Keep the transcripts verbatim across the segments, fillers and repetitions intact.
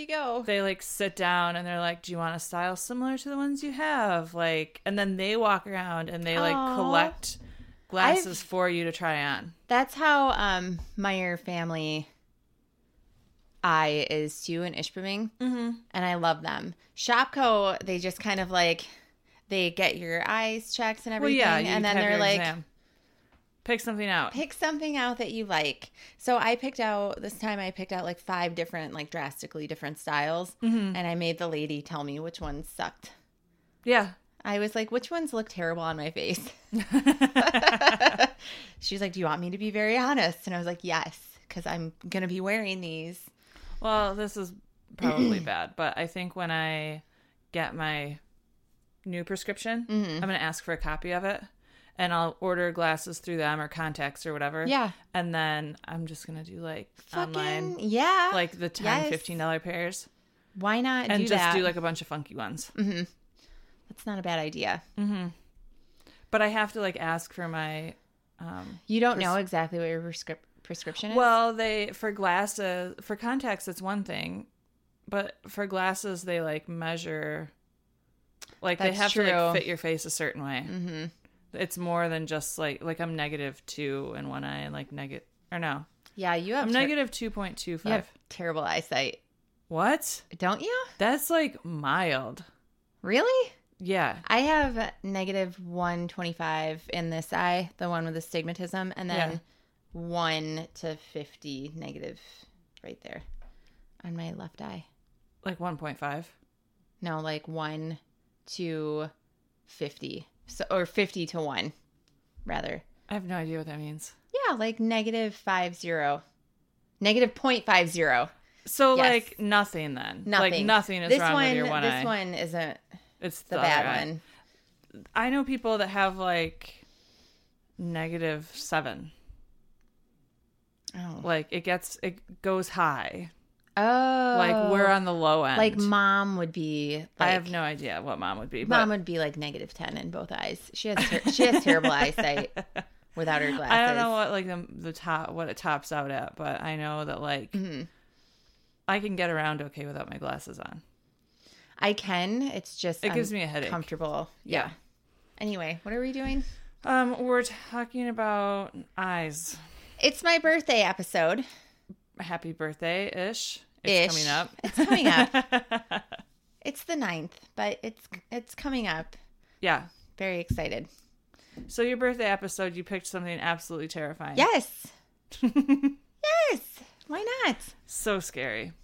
you go. They like sit down and they're like, do you want a style similar to the ones you have? Like, and then they walk around and they like Aww. collect glasses I've- for you to try on. That's how um Meyer Family Eye is too in Ishpeming. Mm-hmm. And I love them. Shopko, they just kind of like, they get your eyes checked and Well, everything. yeah, you and then have they're your like, exam. Pick something out. pick something out that you like. So I picked out, this time I picked out like five different, like drastically different styles. Mm-hmm. And I made the lady tell me which ones sucked. Yeah. I was like, which ones look terrible on my face? She's like, do you want me to be very honest? And I was like, yes, because I'm going to be wearing these. Well, this is probably bad, but I think when I get my new prescription, Mm-hmm. I'm going to ask for a copy of it. And I'll order glasses through them or contacts or whatever. Yeah. And then I'm just going to do like Fucking, online, yeah. like the ten Yes. fifteen fifteen dollar pairs. Why not And do just that? do like a bunch of funky ones. Mm-hmm. That's not a bad idea. Mm-hmm. But I have to like ask for my. Um, You don't Pres- know exactly what your prescrip- prescription is? well, they for glasses for contacts it's one thing, but for glasses they like measure. Like That's they have true. to like fit your face a certain way. Mm-hmm. It's more than just like like I'm negative two in one eye and like negative or no Yeah, you have I'm ter- negative two point two you five. have terrible eyesight. What? Don't you? That's like mild. Really? Yeah. I have negative one twenty-five in this eye, the one with the stigmatism, and then Yeah. one to fifty negative right there on my left eye. Like one point five. No, like one to fifty. So, or fifty to one, rather. I have no idea what that means. Yeah, like negative five zero. Negative zero point five zero. So Yes. like nothing then. Nothing. Like nothing is This wrong one, with your one this eye. one isn't It's the the bad other eye. one. I know people that have like negative seven. Oh. Like it gets it goes high. Oh. Like we're on the low end. Like mom would be. Like, I have no idea what mom would be. Mom But would be like negative ten in both eyes. She has ter- she has terrible eyesight without her glasses. I don't know what like the the top what it tops out at, but I know that like Mhm. I can get around okay without my glasses on. I can. It's just It gives me a headache. Comfortable. Yeah. Yeah. Anyway, what are we doing? Um, we're talking about eyes. It's my birthday episode. Happy birthday ish. Ish. It's coming up. It's coming up. It's the ninth, but it's it's coming up. Yeah. Very excited. So your birthday episode, you picked something absolutely terrifying. Yes. Yes. Why not? So scary.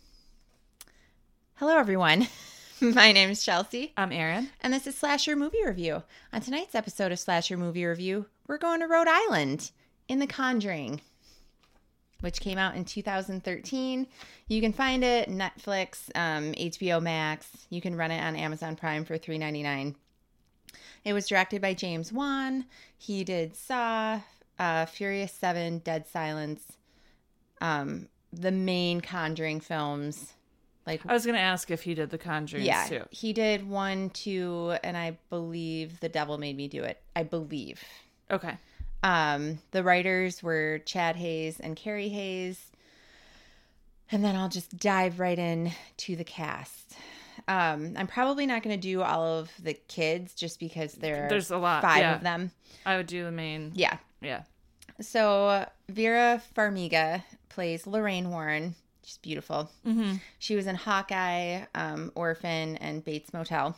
Hello, everyone. My name is Chelsea, I'm Erin. and this is Slasher Movie Review. On tonight's episode of Slasher Movie Review, we're going to Rhode Island in The Conjuring, which came out in two thousand thirteen. You can find it Netflix, um, H B O Max. You can rent it on Amazon Prime for three ninety-nine. It was directed by James Wan. He did Saw, uh, Furious seven, Dead Silence, um, the main Conjuring films. Like, I was going to ask if he did the Conjuring yeah, too. he did one, two, and I believe The Devil Made Me Do It. I believe. Okay. Um, the writers were Chad Hayes and Carrie Hayes. And then I'll just dive right in to the cast. Um, I'm probably not going to do all of the kids just because there are There's a lot. five yeah. of them. I would do the main. Yeah. Yeah. So Vera Farmiga plays Lorraine Warren. She's beautiful. Mm-hmm. She was in Hawkeye, um, Orphan, and Bates Motel.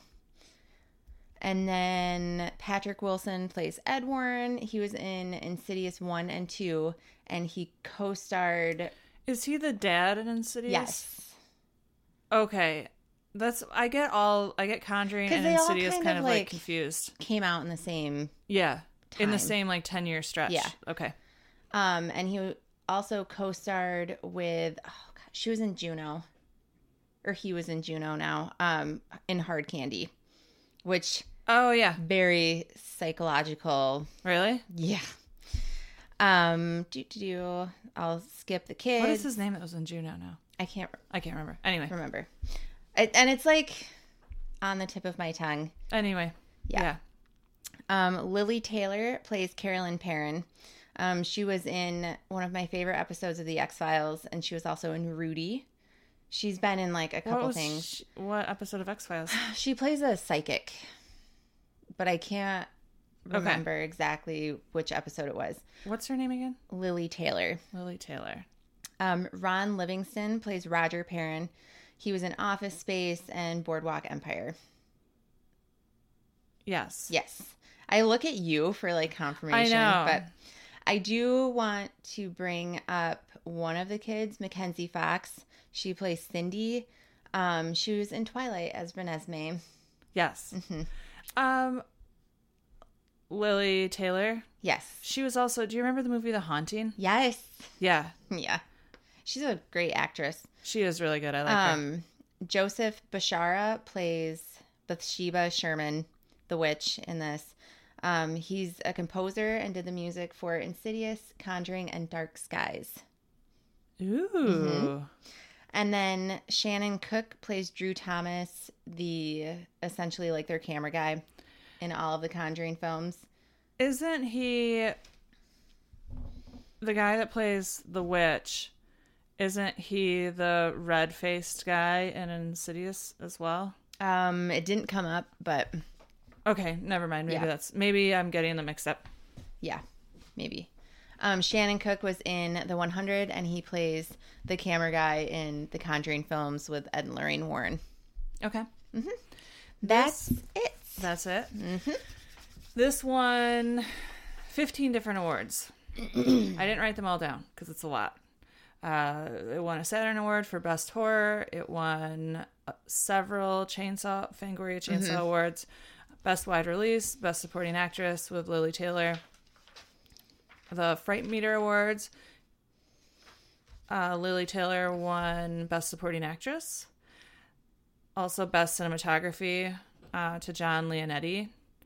And then Patrick Wilson plays Ed Warren. He was in Insidious one and two, and he co-starred... Is he the dad in Insidious? Yes. Okay. That's I get all I get Conjuring 'Cause and they all Insidious kind kind, of, of like, like- confused. Came out in the same... Yeah. In the time. same like ten year stretch. Yeah. Okay. Um, and he also co-starred with... Oh, God, she was in Juno. Or he was in Juno now. Um, in Hard Candy. Which... Oh yeah. Very psychological. Really? Yeah. Um, do do do. I'll skip the kids. What is his name that was in Juno now? I can't I can't remember. Anyway. remember. It, and it's like on the tip of my tongue. Anyway. Yeah. Um, Lily Taylor plays Carolyn Perrin. Um, she was in one of my favorite episodes of The X-Files, and she was also in Rudy. She's been in like a couple What was things. she- what episode of X-Files? She plays a psychic, but I can't remember Okay. exactly which episode it was. What's her name again? Lily Taylor. Lily Taylor. Um, Ron Livingston plays Roger Perrin. He was in Office Space and Boardwalk Empire. Yes. Yes. I look at you for like confirmation, I know. but I do want to bring up one of the kids, Mackenzie Fox. She plays Cindy. Um, she was in Twilight as Renesmee. Yes. Mm-hmm. Um, Lily Taylor. Yes. She was also. Do you remember the movie The Haunting? Yes. Yeah, Yeah. She's a great actress. she is really good. I like her. Um, Joseph Bashara plays Bathsheba Sherman, the witch, in this. Um, he's a composer and did the music for Insidious, Conjuring, and Dark Skies. Ooh. Mm-hmm. And then Shannon Cook plays Drew Thomas, the essentially like their camera guy in all of the Conjuring films. Isn't he the guy that plays the witch? Isn't he the red-faced guy in Insidious as well? Um, it didn't come up, but Okay, never mind. Maybe Yeah. that's maybe I'm getting them mixed up. yeah, maybe. Um, Shannon Cook was in The one hundred, and he plays the camera guy in the Conjuring films with Ed and Lorraine Warren. Okay, That's This- it. that's it. Mm-hmm. This won fifteen different awards. I didn't write them all down because it's a lot. Uh, it won a Saturn Award for Best Horror. It won uh, several Chainsaw Fangoria Chainsaw Awards. Best Wide Release, Best Supporting Actress with Lily Taylor. The Fright Meter Awards. Uh, Lily Taylor won Best Supporting Actress. Also Best Cinematography uh, to John Leonetti.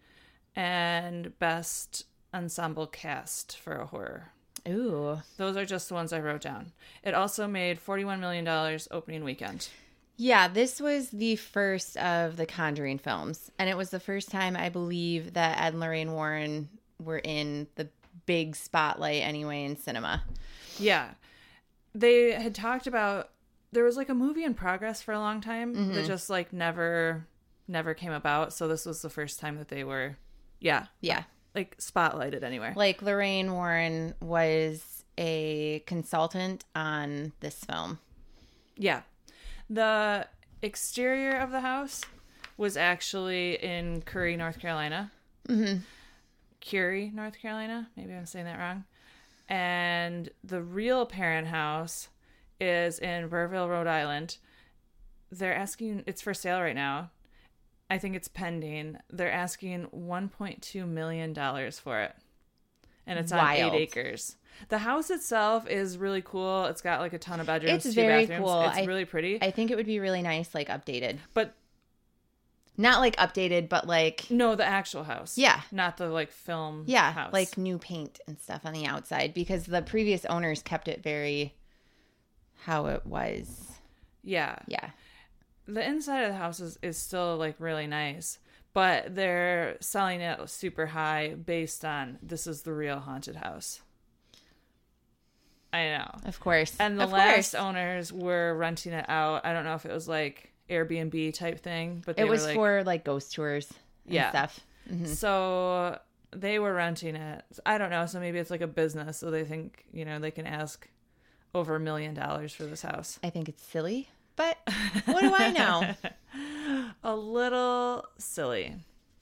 And Best Ensemble Cast for a Horror. Ooh. Those are just the ones I wrote down. It also made forty-one million dollars opening weekend. Yeah, this was the first of the Conjuring films, and it was the first time I believe that Ed and Lorraine Warren were in the big spotlight anyway in cinema. Yeah. They had talked about, there was like a movie in progress for a long time Mm-hmm. that just like never, never came about. So this was the first time that they were, yeah, Yeah. like spotlighted anywhere. Like Lorraine Warren was a consultant on this film. Yeah. The exterior of the house was actually in Curry, North Carolina. Mm-hmm. Curie, North Carolina. Maybe I'm saying that wrong. And the real parent house is in Burville, Rhode Island. They're asking, it's for sale right now. I think it's pending. They're asking one point two million dollars for it. And it's Wild. on eight acres. The house itself is really cool. It's got like a ton of bedrooms. It's two very bathrooms. cool. It's I- really pretty. I think it would be really nice, like updated. but Not like updated, but like, no, the actual house. yeah. Not the like film Yeah, house. like new paint and stuff on the outside because the previous owners kept it very how it was. yeah. Yeah. The inside of the house is, is still like really nice, but they're selling it super high based on this is the real haunted house. I know. Of course. And the Of last course. owners were renting it out. I don't know if it was like Airbnb type thing, but they It was were like, for like ghost tours and Yeah. stuff. Mhm. so they were renting it. I don't know. So maybe it's like a business. So they think, you know, they can ask over a million dollars for this house. I think it's silly, but what do I know? A little silly.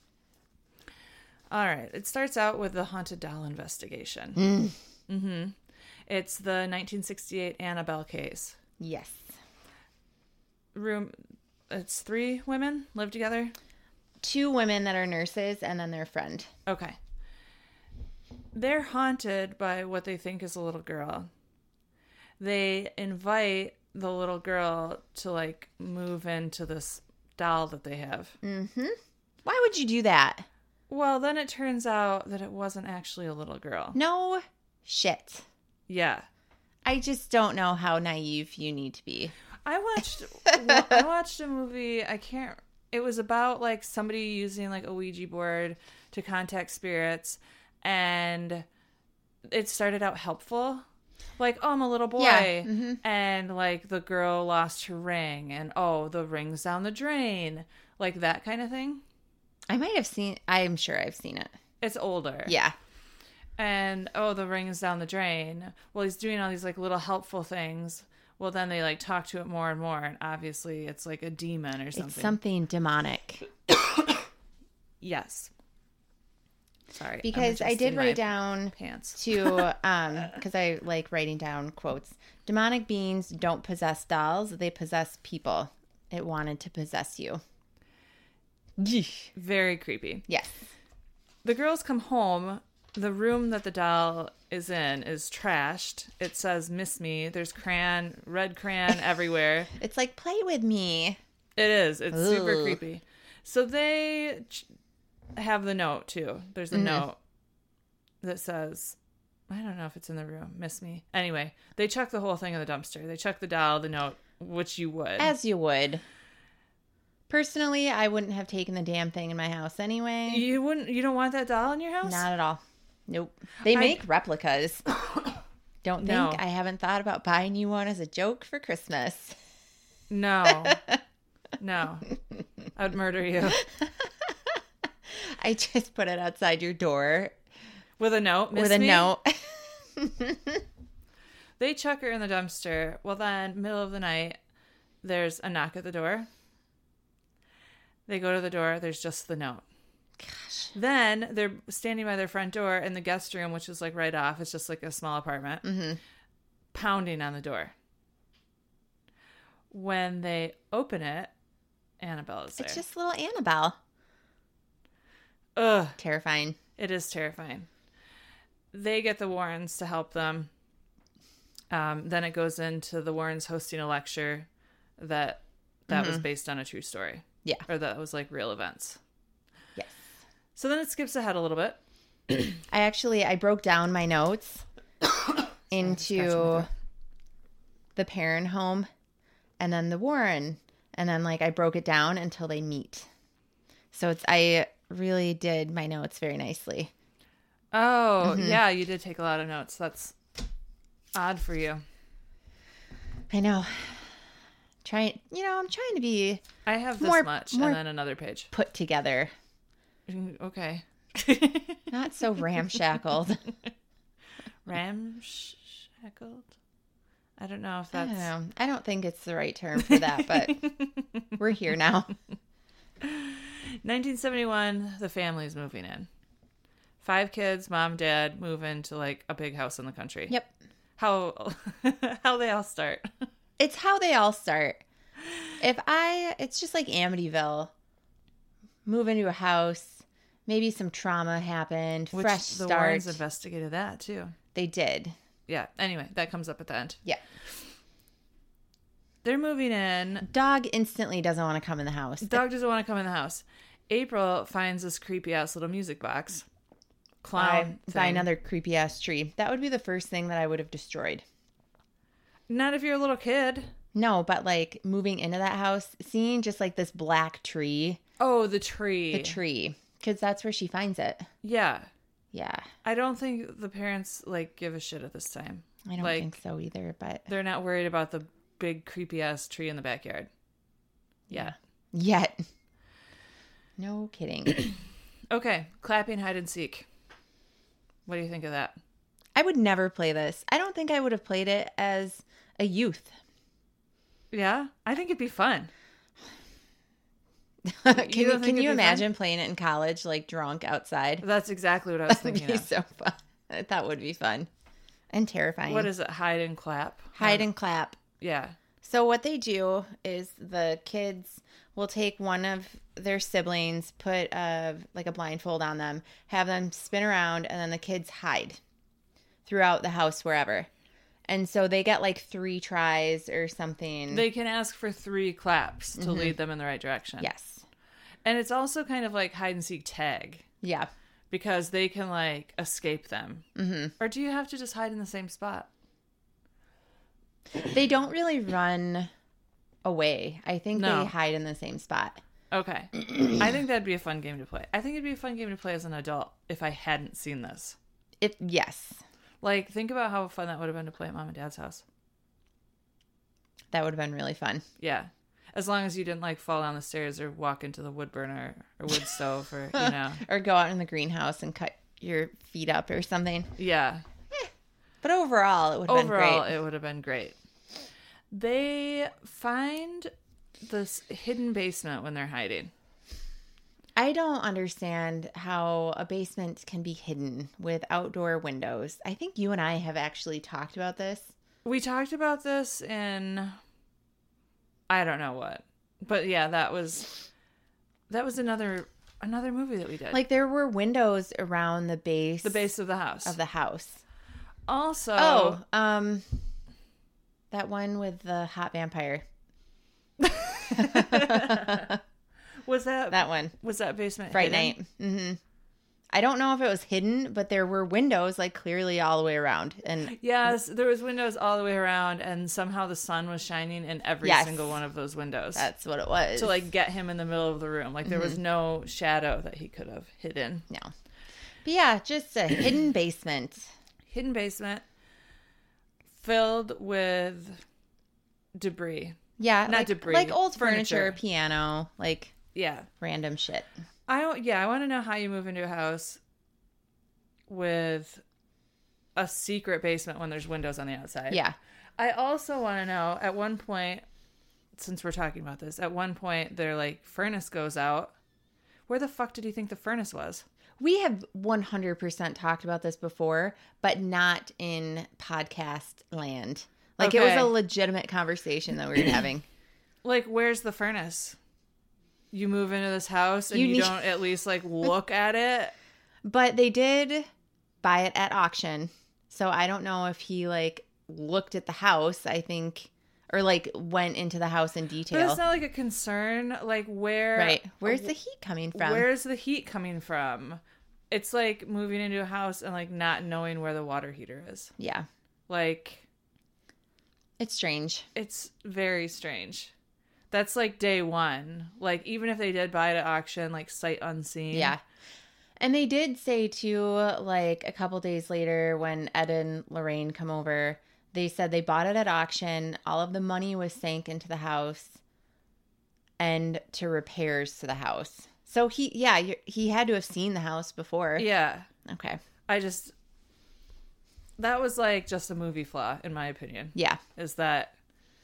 All right. It starts out with the haunted doll investigation. Mm. Mm-hmm. It's the nineteen sixty-eight Annabelle case. Yes. Room. It's three women live together. Two women that are nurses and then their friend. Okay. They're haunted by what they think is a little girl. They invite the little girl to like move into this doll that they have. Mm-hmm. Why would you do that? Well, then it turns out that it wasn't actually a little girl. No shit. Yeah. I just don't know how naive you need to be. I watched well, I watched a movie, I can't it was about like somebody using like a Ouija board to contact spirits, and it started out helpful, Like, oh, I'm a little boy. Yeah, mhm. And, like, the girl lost her ring. And, oh, the ring's down the drain. Like, that kind of thing. I might have seen, I'm sure I've seen it. It's older. Yeah. And, oh, the ring is down the drain. Well, he's doing all these, like, little helpful things. Well, then they, like, talk to it more and more. And obviously, it's, like, a demon or something. It's something demonic. Yes. Sorry. Because I did write down pants. to, um, because I like writing down quotes. Demonic beings don't possess dolls. They possess people. It wanted to possess you. Very creepy. Yes. The girls come home. The room that the doll is in is trashed. It says, miss me. There's crayon, red crayon everywhere. It's like, play with me. It is. It's super Ugh. creepy. So they ch- have the note, too. There's a Mhm. note that says, I don't know if it's in the room, miss me. Anyway, they chuck the whole thing in the dumpster. They chuck the doll, the note, which you would. As you would. Personally, I wouldn't have taken the damn thing in my house anyway. You wouldn't, you don't want that doll in your house? Not at all. Nope. They I- make replicas. Don't think No. I haven't thought about buying you one as a joke for Christmas. No. No. I would murder you. I just put it outside your door With a note, miss with a me? note. They chuck her in the dumpster. Well, then, middle of the night, there's a knock at the door. They go to the door. There's just the note. Gosh. Then they're standing by their front door in the guest room, which is like right off. It's just like a small apartment. Mm-hmm. Pounding on the door. When they open it, Annabelle is there. It's just little Annabelle. Ugh. Terrifying. It is terrifying. They get the Warrens to help them. Um, then it goes into the Warrens hosting a lecture that that was based on a true story. Yeah. Or that was like real events. Yes. So then it skips ahead a little bit. I actually, I broke down my notes into the Perrin home and then the Warren. And then like I broke it down until they meet. So it's, I really did my notes very nicely. Oh, yeah, you did take a lot of notes. That's odd for you. I know. Trying, you know, I'm trying to be I have this More- much more- and then another page. put together, Mm, Okay. not so ramshackled. Ramshackled? I don't know if I that's... don't know. I don't think it's the right term for that, but we're here now. nineteen seventy-one, the family's moving in. Five kids, mom, dad, move into like a big house in the country. Yep. How how they all start. It's how they all start. If I, it's just like Amityville. Move into a house, maybe some trauma happened, Which fresh the start. Warrens investigated that too. They did. Yeah. Anyway, that comes up at the end. Yeah. They're moving in. Dog instantly doesn't want to come in the house. Dog doesn't want to come in the house. April finds this creepy ass little music box. Clown. By, by thing. another creepy ass tree. That would be the first thing that I would have destroyed. Not if you're a little kid. No, but like moving into that house, seeing just like this black tree, Oh, the tree. the tree, because that's where she finds it. Yeah. Yeah. I don't think the parents like give a shit at this time. I don't Like, think so either, but They're not worried about the big creepy ass tree in the backyard. Yeah. yet. No kidding. Okay, clapping hide and seek. What do you think of that? I would never play this. I don't think I would have played it as a youth. Yeah, I think it'd be fun. can don't you, think can it'd you be imagine playing it in college, like drunk outside? That's exactly what I was That would thinking be of. so fun. That would be fun and terrifying. What is it? Hide and clap. Hide Huh? and clap. Yeah. So what they do is the kids will take one of their siblings, put a, like a blindfold on them, have them spin around, and then the kids hide throughout the house wherever. And so they get like three tries or something. They can ask for three claps to Mm-hmm. lead them in the right direction. Yes. And it's also kind of like hide and seek tag Yeah. because they can like escape them. Mm-hmm. Or do you have to just hide in the same spot? They don't really run away. I think No. they hide in the same spot. Okay. I think that'd be a fun game to play. I think it'd be a fun game to play as an adult if I hadn't seen this. If yes. Like, think about how fun that would have been to play at Mom and Dad's house. That would have been really fun. Yeah. As long as you didn't, like, fall down the stairs or walk into the wood burner or wood stove or, you know. Or go out in the greenhouse and cut your feet up or something. Yeah. Eh. But overall, it would have been great. Overall, it would have been great. They find this hidden basement when they're hiding. I don't understand how a basement can be hidden with outdoor windows. I think you and I have actually talked about this. We talked about this in, I don't know what, but yeah, that was that was another another movie that we did. Like, there were windows around the base, the base of the house. of the house. Also, Oh, um, that one with the hot vampire. was that That one, was that basement Fright hidden? Night. Mm-hmm. I don't know if it was hidden, but there were windows like clearly all the way around, and Yes, there was windows all the way around, and somehow the sun was shining in every Yes. single one of those windows. that's what it was. To like get him in the middle of the room. Like there was Mm-hmm. no shadow that he could have hidden. no, but yeah, just a hidden basement. Hidden basement filled with debris. Yeah, Not like, debris, like old furniture. furniture, piano, like Yeah. random shit. I yeah, I want to know how you move into a house with a secret basement when there's windows on the outside. Yeah, I also want to know at one point, since we're talking about this, at one point their like furnace goes out. Where the fuck did you think the furnace was? we have one hundred percent talked about this before, but not in podcast land. Like, it Okay. was a legitimate conversation that we were having. Like, where's the furnace? You move into this house and You you, need- don't at least like look at it. But they did buy it at auction. So I don't know if he like looked at the house, I think, or like went into the house in But detail. it's not like a concern. Like where? Right. Where's the heat coming from? Where's the heat coming from? It's like moving into a house and like not knowing where the water heater is. Yeah. Like It's strange. it's very strange. That's like day one. Like even if they did buy it at auction, like sight unseen. Yeah. And they did say too, like a couple days later when Ed and Lorraine come over, they said they bought it at auction. All of the money was sank into the house and to repairs to the house. So he, yeah, you- he had to have seen the house before. Yeah. Okay. I just that was like just a movie flaw in my opinion. Yeah. Is that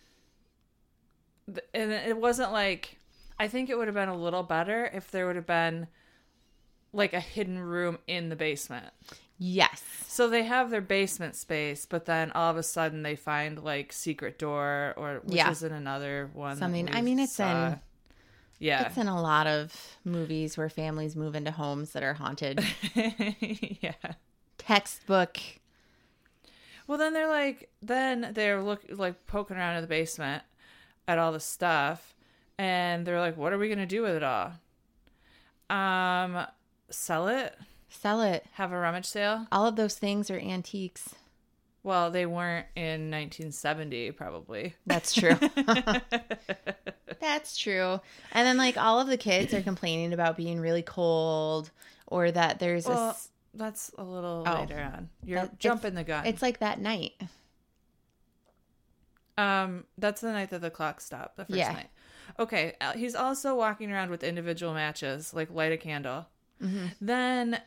and it wasn't like I think it would have been a little better if there would have been like a hidden room in the basement. Yes. So they have their basement space, but then all of a sudden they find like secret door or which Yeah. is in another one. that Something- we I mean, it's saw. in- Yeah. It's in a lot of movies where families move into homes that are haunted. Yeah. Textbook. Well, then they're like, then they're look like poking around in the basement at all the stuff, and they're like, "What are we gonna do with it all? Um, sell it? Sell it. Have a rummage sale? All of those things are antiques. Well, they weren't in nineteen seventy, probably. That's true. That's true. And then, like, all of the kids are complaining about being really cold, or that there's a. Well, s- that's a little Oh. later on. You're That- jumping the gun. It's like that night. Um, that's the night that the clock stopped. The first Yeah. night. Okay. uh, He's also walking around with individual matches, like light a candle. Mm-hmm. Then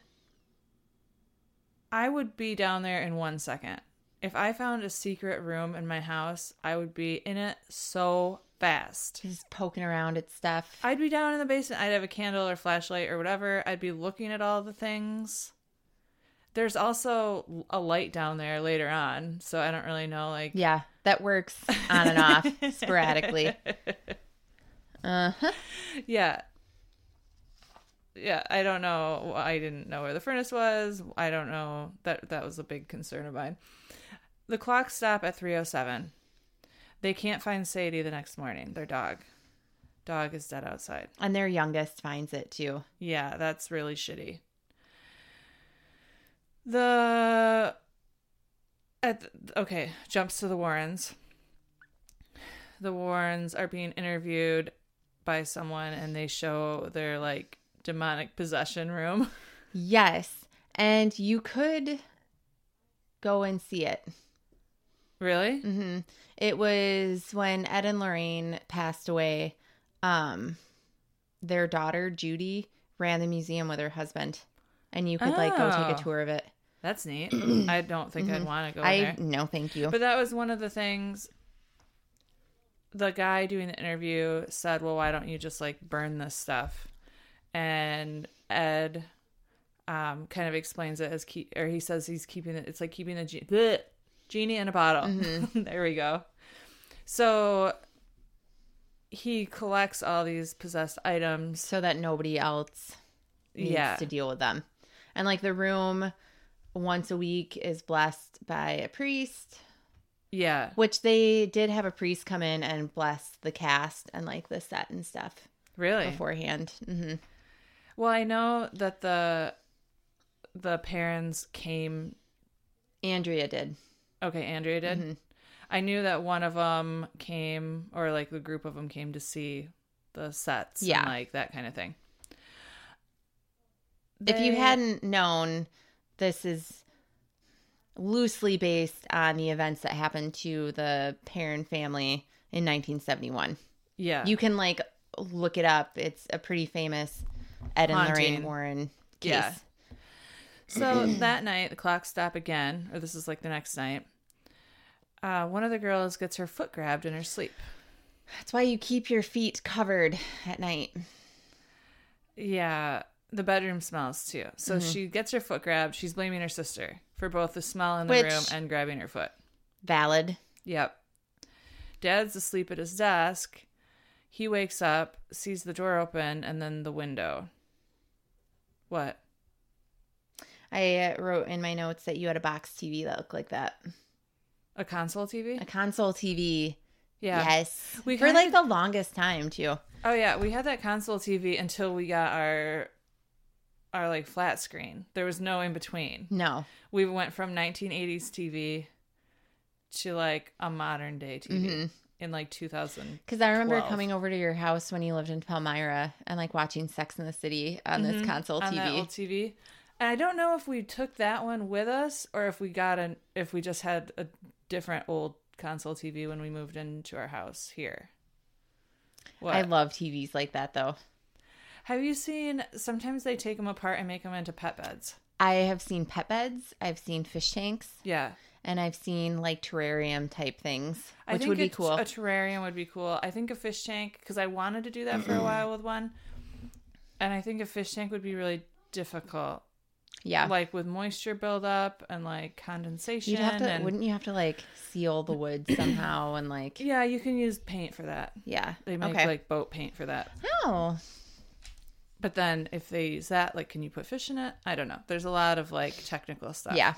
I would be down there in one second. If I found a secret room in my house, I would be in it so fast. Just poking around at stuff. I'd be down in the basement. I'd have a candle or flashlight or whatever. I'd be looking at all the things. There's also a light down there later on, so I don't really know. Like, Yeah, that works on and off sporadically. Uh-huh. yeah. Yeah, I don't know. I didn't know where the furnace was. I don't know. That that was a big concern of mine. The clocks stop at three oh seven. They can't find Sadie the next morning, their dog. Dog is dead outside. And their youngest finds it, too. Yeah, that's really shitty. The... At the, okay, jumps to the Warrens. The Warrens are being interviewed by someone, and they show their, like, demonic possession room. Yes. And you could go and see it. Really? Mm-hmm. It was when Ed and Lorraine passed away. Um, their daughter, Judy, ran the museum with her husband. And you could, like, go take Oh. a tour of it. That's neat. I don't think I'd want to go I there. No, thank you. But that was one of the things the guy doing the interview said, well, why don't you just, like, burn this stuff? And Ed um, kind of explains it as, keep, or he says he's keeping it, it's like keeping a ge- bleh, genie in a bottle. Mm-hmm. There we go. So he collects all these possessed items. So that nobody else needs Yeah. to deal with them. And, like, the room once a week is blessed by a priest. Yeah. Which they did have a priest come in and bless the cast and, like, the set and stuff Really? beforehand. Mm-hmm. Well, I know that the the parents came. Andrea did. Okay, Andrea did. Mm-hmm. I knew that one of them came, or like the group of them came to see the sets, Yeah. and like that kind of thing. If you They- hadn't known, this is loosely based on the events that happened to the Perrin family in nineteen seventy-one. yeah, You can, like, look it up. It's a pretty famous Ed and Haunting. Lorraine Warren case. Yeah. So that night, the clocks stop again, or this is like the next night. Uh, one of the girls gets her foot grabbed in her sleep. That's why you keep your feet covered at night. Yeah, the bedroom smells too. So Mm-hmm. she gets her foot grabbed. She's blaming her sister for both the smell in the Which- room and grabbing her foot. Valid. Yep. Dad's asleep at his desk. He wakes up, sees the door open, and then the window. What? I uh, wrote in my notes that you had a box T V that looked like that. A console T V? A console T V. Yeah. Yes. We For, kinda- like, the longest time, too. Oh yeah, we had that console T V until we got our our like flat screen. There was no in between. No. We went from nineteen eighties T V to like a modern day T V Mm-hmm. in like two thousand. Because I remember twelve. coming over to your house when you lived in Palmyra and, like, watching Sex in the City on this console on T V. that old T V. And I don't know if we took that one with us or if we got an if we just had a different old console T V when we moved into our house here. What? I love T Vs like that, though. Have you seen, sometimes they take them apart and make them into pet beds. I have seen pet beds. I've seen fish tanks. Yeah. And I've seen, like, terrarium type things, I which think would be a- cool. A terrarium would be cool. I think a fish tank, because I wanted to do that for a while with one. And I think a fish tank would be really difficult. Yeah. Like with moisture buildup and like condensation. You'd have to, and, wouldn't you have to, like, seal the wood somehow and, like, yeah, you can use paint for that. yeah. They make okay. like boat paint for that. Oh. But then if they use that, like, can you put fish in it? I don't know. There's a lot of like technical stuff. Yeah.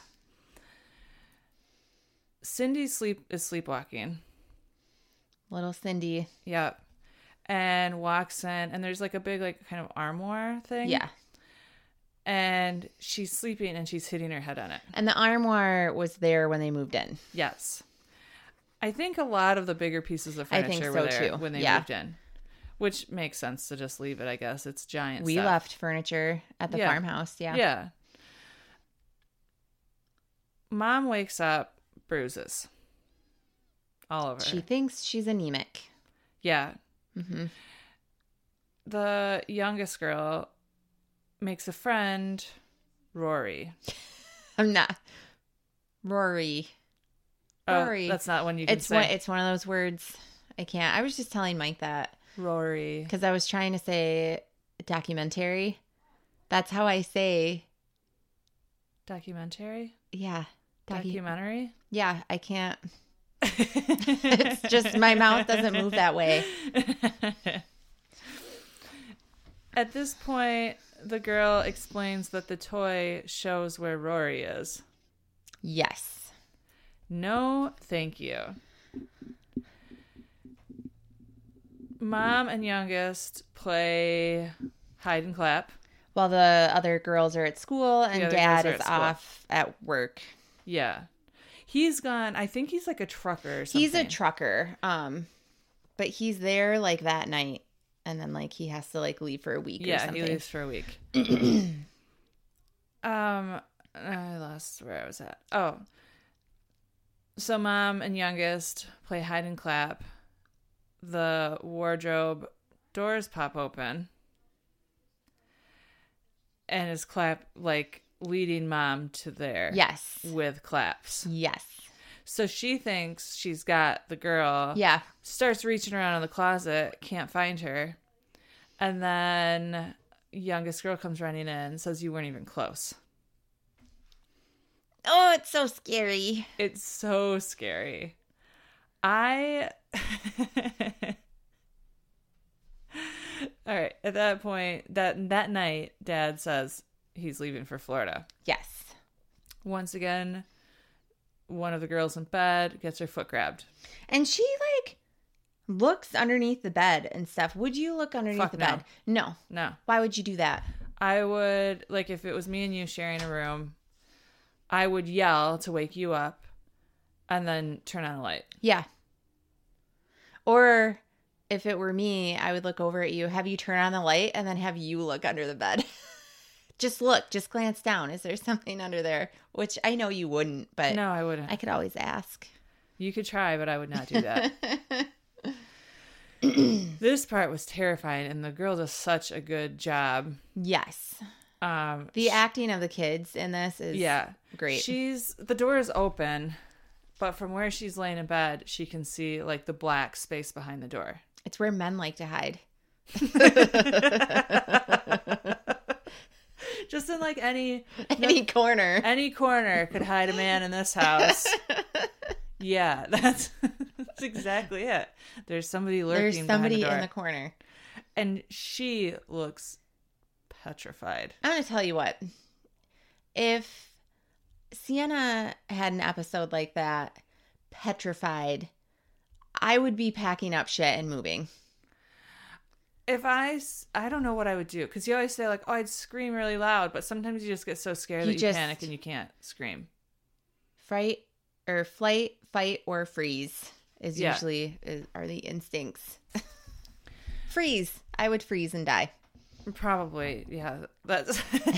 Cindy sleep is sleepwalking. Little Cindy. Yep. And walks in, and there's like a big like kind of armoire thing. Yeah. And she's sleeping and she's hitting her head on it. And the armoire was there when they moved in. Yes. I think a lot of the bigger pieces of I furniture think were so, there too. when they Yeah. moved in. Which makes sense to just leave it, I guess. It's giant We stuff. left furniture at the Yeah. farmhouse. Yeah. Yeah. Mom wakes up, bruises all over She her. thinks she's anemic. Yeah. Mm-hmm. The youngest girl makes a friend, Rory. I'm not. Rory. Rory. Oh, that's not one you can It's say. one, it's one of those words I can't. I was just telling Mike that Rory. because I was trying to say documentary. That's how I say, Documentary? yeah. Docu- Documentary? yeah, I can't. It's just my mouth doesn't move that way. At this point, the girl explains that the toy shows where Rory is. Yes. No, thank you. Mom and youngest play hide and clap. While the other girls are at school and The other dad girls are is at school. off at work. Yeah. He's gone. I think he's like a trucker or something. He's a trucker. Um, but he's there like that night, and then like he has to like leave for a week. or Yeah, something. he leaves for a week. um, I lost where I was at. Oh, So mom and youngest play hide and clap. The wardrobe doors pop open. And is clap like leading mom to there. Yes. With claps. Yes. So she thinks she's got the girl. Yeah. Starts reaching around in the closet. Can't find her. And then youngest girl comes running in. Says you weren't even close. Oh, it's so scary. It's so scary. I... All right. At that point, that that night, Dad says he's leaving for Florida. Yes. Once again, one of the girls in bed gets her foot grabbed. And she, like, looks underneath the bed and stuff. Would you look underneath Fuck the no. bed? No. No. Why would you do that? I would, like, if it was me and you sharing a room, I would yell to wake you up and then turn on a light. Yeah. Or if it were me, I would look over at you, have you turn on the light, and then have you look under the bed. Just look, just glance down. Is there something under there? Which I know you wouldn't, but No, I wouldn't. I could always ask. You could try, but I would not do that. This part was terrifying, and the girl does such a good job. Yes. Um, The she- acting of the kids in this is yeah, great. She's the door is open, but from where she's laying in bed, she can see like the black space behind the door. It's where men like to hide. Just in like any Any corner. any corner could hide a man in this house. Yeah, that's that's exactly it. There's somebody lurking There's somebody behind the door. in the corner. And she looks petrified. I'm going to tell you what. If Sienna had an episode like that, petrified, I would be packing up shit and moving. If I, s- I don't know what I would do. Because you always say like, oh, I'd scream really loud. But sometimes you just get so scared You that you just- panic and you can't scream. Fright or flight, fight, or freeze is Yeah. usually is, are the instincts. Freeze. I would freeze and die. Probably, yeah. That's.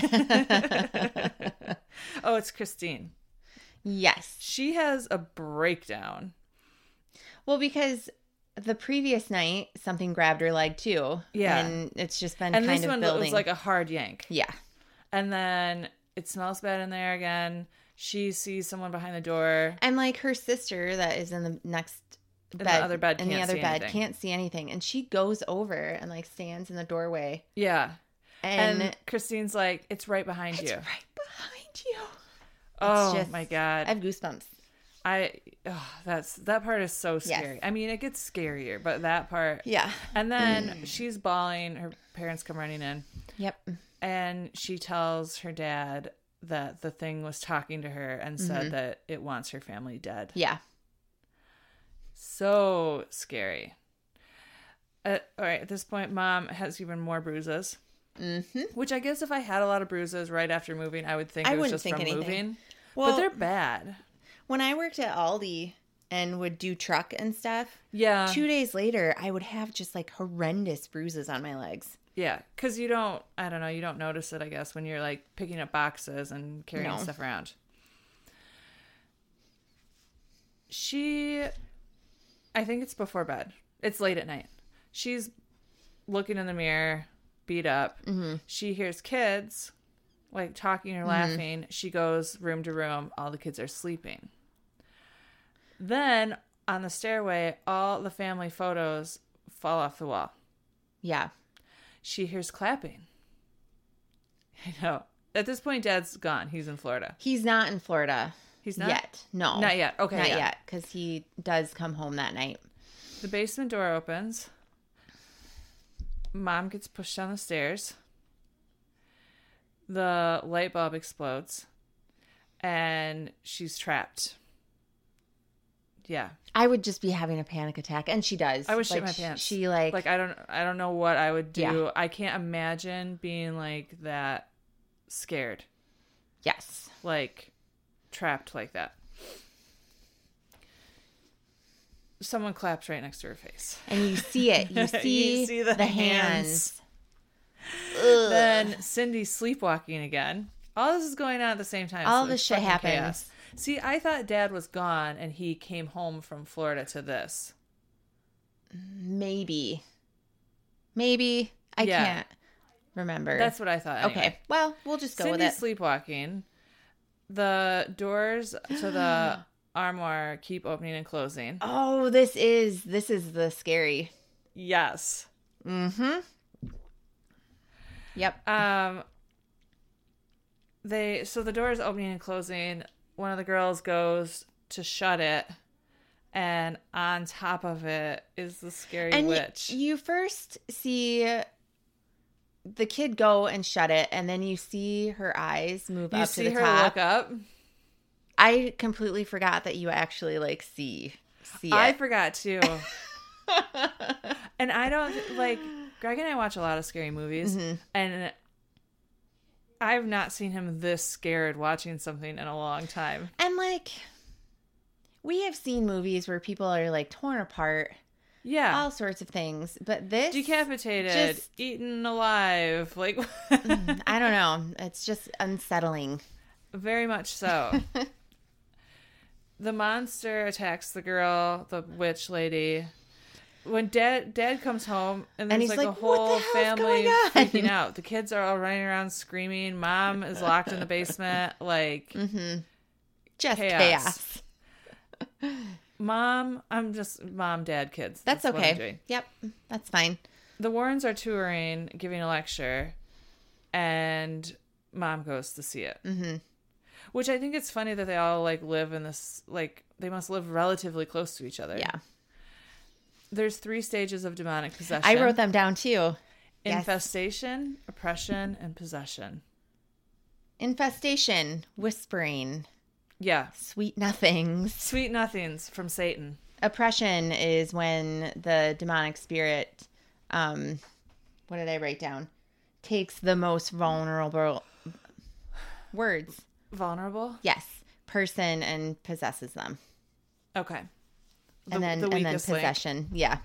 Oh, it's Christine. Yes. She has a breakdown. Well, because the previous night, something grabbed her leg too. Yeah. And it's just been And kind this of one building. was like a hard yank. Yeah. And then it smells bad in there again. She sees someone behind the door. And like her sister that is in the next In bed, the other bed in the can't other see bed anything. can't see anything. And she goes over and like stands in the doorway. Yeah. And, And, Christine's like, it's right behind it's you. right behind you. Oh just- my God. I have goosebumps. I, oh, that's, that part is so scary. Yes. I mean, it gets scarier, but that part. Yeah. And then she's bawling. Her parents come running in. Yep. And she tells her dad that the thing was talking to her and said Mm-hmm. that it wants her family dead. Yeah. So scary. Uh, all right, at this point, Mom has even more bruises. Mm-hmm. Which I guess if I had a lot of bruises right after moving, I would think I it was wouldn't just think from anything. moving. Well, but they're bad. when I worked at Aldi and would do truck and stuff, Yeah. two days later, I would have just like horrendous bruises on my legs. Yeah, because you don't, I don't know, you don't notice it, I guess, when you're like picking up boxes and carrying No. stuff around. She, I think it's before bed. It's late at night. She's looking in the mirror, beat up. Mm-hmm. She hears kids like talking or laughing. She goes room to room. All the kids are sleeping. Then on the stairway, all the family photos fall off the wall. Yeah. She hears clapping. I know. At this point, Dad's gone. He's in Florida. He's not in Florida. He's not? Yet. No. Not yet. Okay, Not yeah. yet. Because he does come home that night. The basement door opens. Mom gets pushed down the stairs. The light bulb explodes. And she's trapped. Yeah. I would just be having a panic attack. And she does. I would shit Like, my she- pants. She like, Like I don't I don't know what I would do. Yeah. I can't imagine being like that scared. yes. Like trapped like that. Someone claps right next to her face. And you see it. You see, see the the, hands. hands. Then Cindy's sleepwalking again. All this is going on at the same time. All so this it's shit fucking happens. chaos. See, I thought Dad was gone and he came home from Florida to this. Maybe. Maybe. I Yeah. can't remember. That's what I thought. Anyway. Okay. Well, we'll just go Cindy's with it. sleepwalking. The doors to the armoire keep opening and closing. Oh, this is this is the scary. Yes. Mm-hmm. Yep. Um. They so the door is opening and closing. One of the girls goes to shut it, and on top of it is the scary and witch. y- you first see the kid go and shut it, and then you see her eyes move You up see to the her top. look up. I completely forgot that you actually like see see I it. forgot too. And I don't like Greg and I watch a lot of scary movies, Mm-hmm. and I've not seen him this scared watching something in a long time. And like we have seen movies where people are like torn apart, Yeah. all sorts of things, but this Decapitated, just- eaten alive, like I don't know. It's just unsettling. very much so. The monster attacks the girl, the witch lady. When dad dad comes home and And there's he's like, like, a "What the whole hell's family going on?" freaking out. The kids are all running around screaming. Mom is locked in the basement. Like Just Chaos. chaos. mom, I'm just mom, dad, kids. That's, what I'm okay. doing. Yep. That's fine. The Warrens are touring, giving a lecture, and mom goes to see it. Mm-hmm. Which I think it's funny that they all like live in this, like they must live relatively close to each other. Yeah. There's three stages of demonic possession. I wrote them down too. Yes. Infestation, oppression, and possession. Infestation, whispering, Yeah. sweet nothings. Sweet nothings from Satan. Oppression is when the demonic spirit, um, what did I write down? Takes the most vulnerable words. Vulnerable? Yes. Person and possesses them. Okay. The, And then the and then weakest link. possession. Yeah.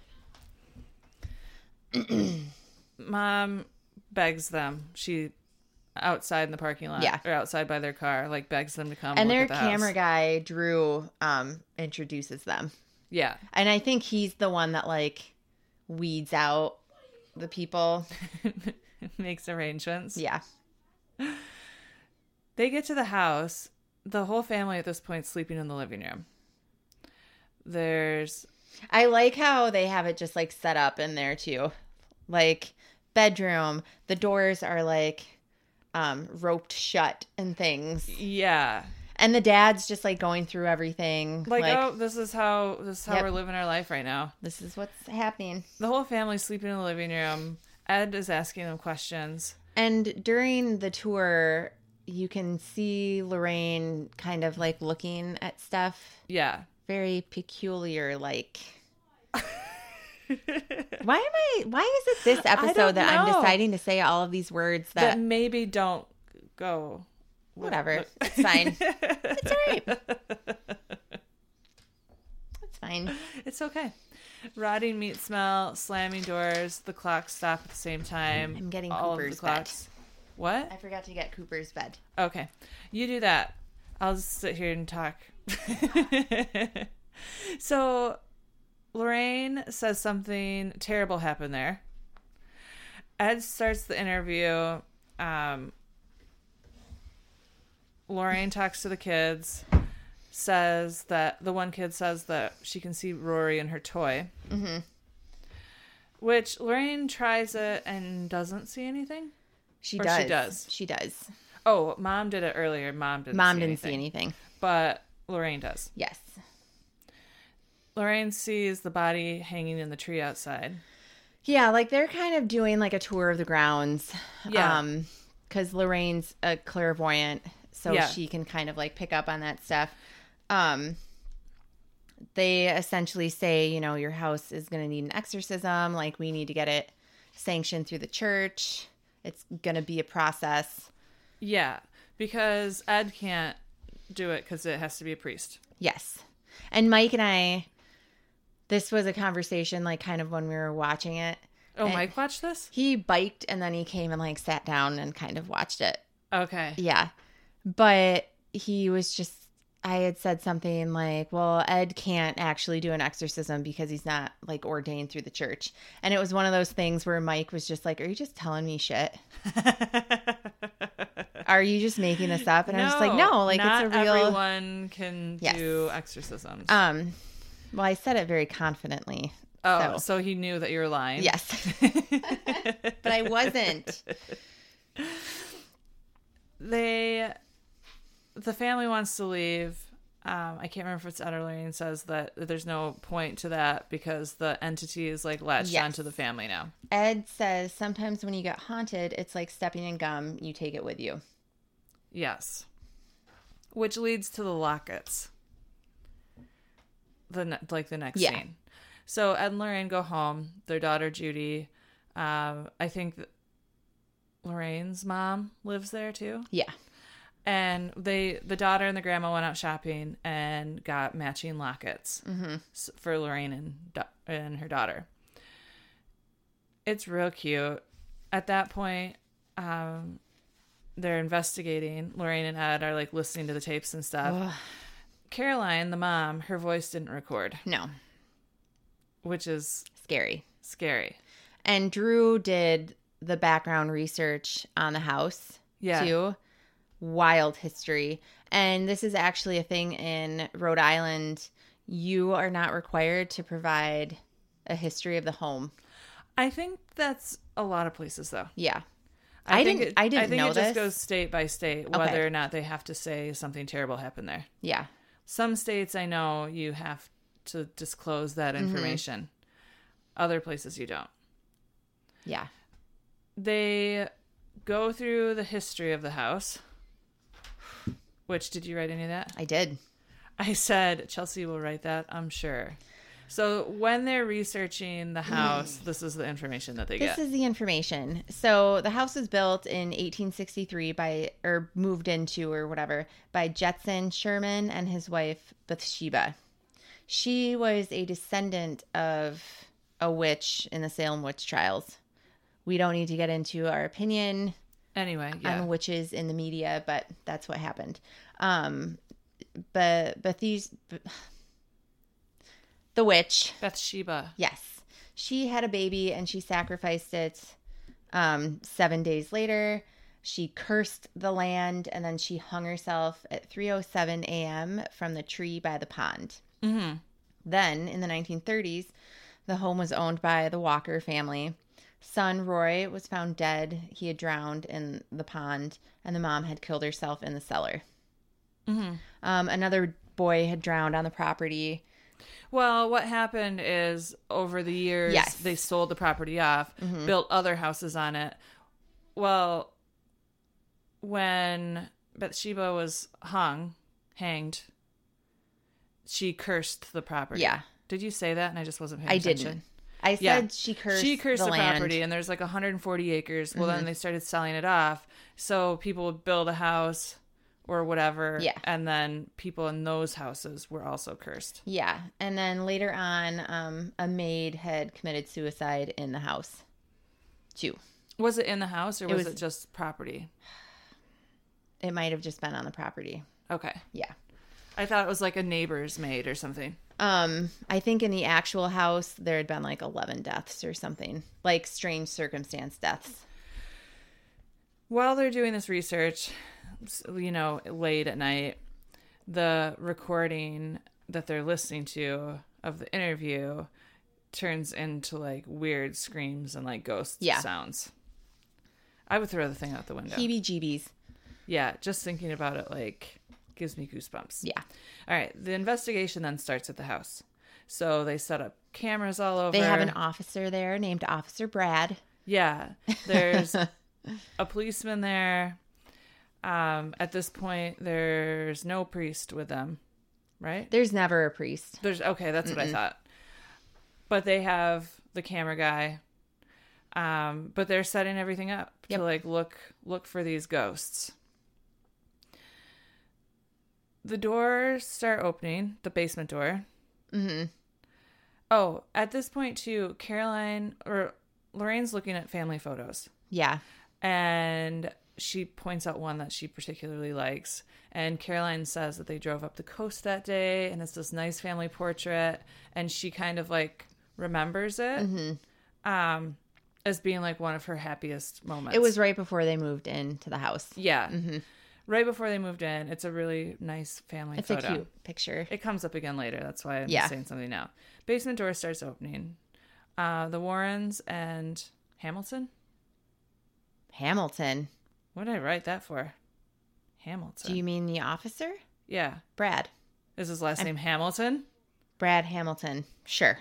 Mom begs them. She outside in the parking lot. Yeah. Or outside by their car, like begs them to come And look their at the camera house. guy, Drew, um, introduces them. Yeah. And I think he's the one that like weeds out the people. Makes arrangements. Yeah. They get to the house. The whole family at this point sleeping in the living room. There's I like how they have it just like set up in there too. Like bedroom, the doors are like um roped shut and things. yeah. And the dad's just like going through everything. Like, oh, this is how this is how Yep. we're living our life right now. This is what's happening. The whole family's sleeping in the living room. Ed is asking them questions. And during the tour, you can see Lorraine kind of like looking at stuff. Yeah. Very peculiar, like. Why am I? Why is it this episode don't that I'm know. deciding to say all of these words That that? maybe don't go. Whatever, it's fine. It's all right. It's fine. It's okay. Rotting meat smell, slamming doors, the clocks stop at the same time. I'm getting all Cooper's of the clocks. What? I forgot to get Cooper's bed. Okay. You do that. I'll just sit here and talk. So, Lorraine says something terrible happened there. Ed starts the interview. Um, Lorraine talks to the kids, says that the one kid says that she can see Rory in her toy. Mm-hmm. Which Lorraine tries it and doesn't see anything. She Or does. she does. She does. Oh, Mom did it earlier. Mom didn't Mom see didn't anything. see anything. But Lorraine does. Yes. Lorraine sees the body hanging in the tree outside. Yeah, like they're kind of doing like a tour of the grounds. Yeah. Um, because Lorraine's a clairvoyant, so Yeah. she can kind of like pick up on that stuff. Um, they essentially say, you know, your house is going to need an exorcism. Like we need to get it sanctioned through the church. It's going to be a process. Yeah, because Ed can't do it because it has to be a priest. Yes. And Mike and I, this was a conversation like kind of when we were watching it. Oh, And Mike watched this? He biked and then he came and like sat down and kind of watched it. Okay. Yeah. But he was just, I had said something like, well, Ed can't actually do an exorcism because he's not like ordained through the church. And it was one of those things where Mike was just like, are you just telling me shit? Are you just making this up? And no, I was just like, no, like not it's a real. everyone can Yes. do exorcisms. Um, well, I said it very confidently. oh, so. so he knew that you were lying. Yes. But I wasn't. They, the family wants to leave. Um, I can't remember if it's Ed or Lorraine says that there's no point to that because the entity is like latched Yes. onto the family now. Ed says sometimes when you get haunted, it's like stepping in gum. You take it with you. Yes. Which leads to the lockets. The ne- like the next Yeah. scene. So Ed and Lorraine go home. Their daughter Judy, um, I think th- Lorraine's mom lives there too. Yeah. And they, the daughter and the grandma went out shopping and got matching lockets Mm-hmm. s- for Lorraine and da- and her daughter. It's real cute. At that point, um, they're investigating. Lorraine and Ed are like listening to the tapes and stuff. Ugh. Caroline, the mom, her voice didn't record, No. which is Scary. scary. And Drew did the background research on the house Yeah. too. Wild history. And this is actually a thing in Rhode Island. You are not required to provide a history of the home. I think that's a lot of places though. Yeah. I, I think didn't- It, I didn't I think know it just this. goes state by state Okay. whether or not they have to say something terrible happened there. Yeah. Some states I know you have to disclose that Mm-hmm. information. Other places you don't. Yeah. They go through the history of the house. Which, did you write any of that? I did. I said Chelsea will write that, I'm sure. So when they're researching the house, this is the information that they This get. is the information. So the house was built in eighteen sixty-three by, or moved into or whatever, by Jetson Sherman and his wife Bathsheba. She was a descendant of a witch in the Salem witch trials. We don't need to get into our opinion Anyway, yeah. on witches in the media, but that's what happened. Um, but but these, the witch. Bathsheba. Yes. She had a baby and she sacrificed it um, seven days later. She cursed the land and then she hung herself at three oh seven a.m. from the tree by the pond. Mm-hmm. Then, in the nineteen thirties, the home was owned by the Walker family. Son Roy was found dead. He had drowned in the pond, and the mom had killed herself in the cellar. Mm-hmm. Um, another boy had drowned on the property. Well, what happened is over the years, Yes. they sold the property off, built other houses on it. Well, when Bathsheba was hung, hanged, she cursed the property. Yeah. Did you say that? And I just wasn't paying I attention. didn't. I said Yeah. she cursed, She cursed the, the, land. property, and there's like one hundred forty acres. Well, Mm-hmm. then they started selling it off, so people would build a house or whatever. Yeah. And then people in those houses were also cursed. Yeah. And then later on, um, a maid had committed suicide in the house, too. Was it in the house or It was was- it just property? It might have just been on the property. Okay. Yeah. I thought it was like a neighbor's maid or something. Um, I think in the actual house, there had been like eleven deaths or something, like strange circumstance deaths. While they're doing this research, you know, late at night, the recording that they're listening to of the interview turns into like weird screams and like ghost Yeah. sounds. I would throw the thing out the window. Heebie-jeebies. Yeah, just thinking about it like gives me goosebumps. Yeah. All right, the investigation then starts at the house. So they set up cameras all over. They have an officer there named Officer Brad. Yeah, there's a policeman there. Um, at this point, there's no priest with them, right? There's never a priest. There's okay, that's what I thought. But they have the camera guy. Um, but they're setting everything up Yep. to like look look for these ghosts. The doors start opening, the basement door. Mm-hmm. Oh, at this point too, Caroline or Lorraine's looking at family photos. Yeah. And she points out one that she particularly likes. And Caroline says that they drove up the coast that day, and it's this nice family portrait, and she kind of like remembers it mm-hmm. um, as being like one of her happiest moments. It was right before they moved into the house. Yeah. Mm-hmm. Right before they moved in. It's a really nice family it's photo. It's a cute picture. It comes up again later. That's why I'm yeah. saying something now. Basement door starts opening. Uh, the Warrens and Hamilton? Hamilton. What did I write that for? Hamilton. Do you mean the officer? Yeah. Brad. Is his last I'm... name Hamilton? Brad Hamilton. Sure.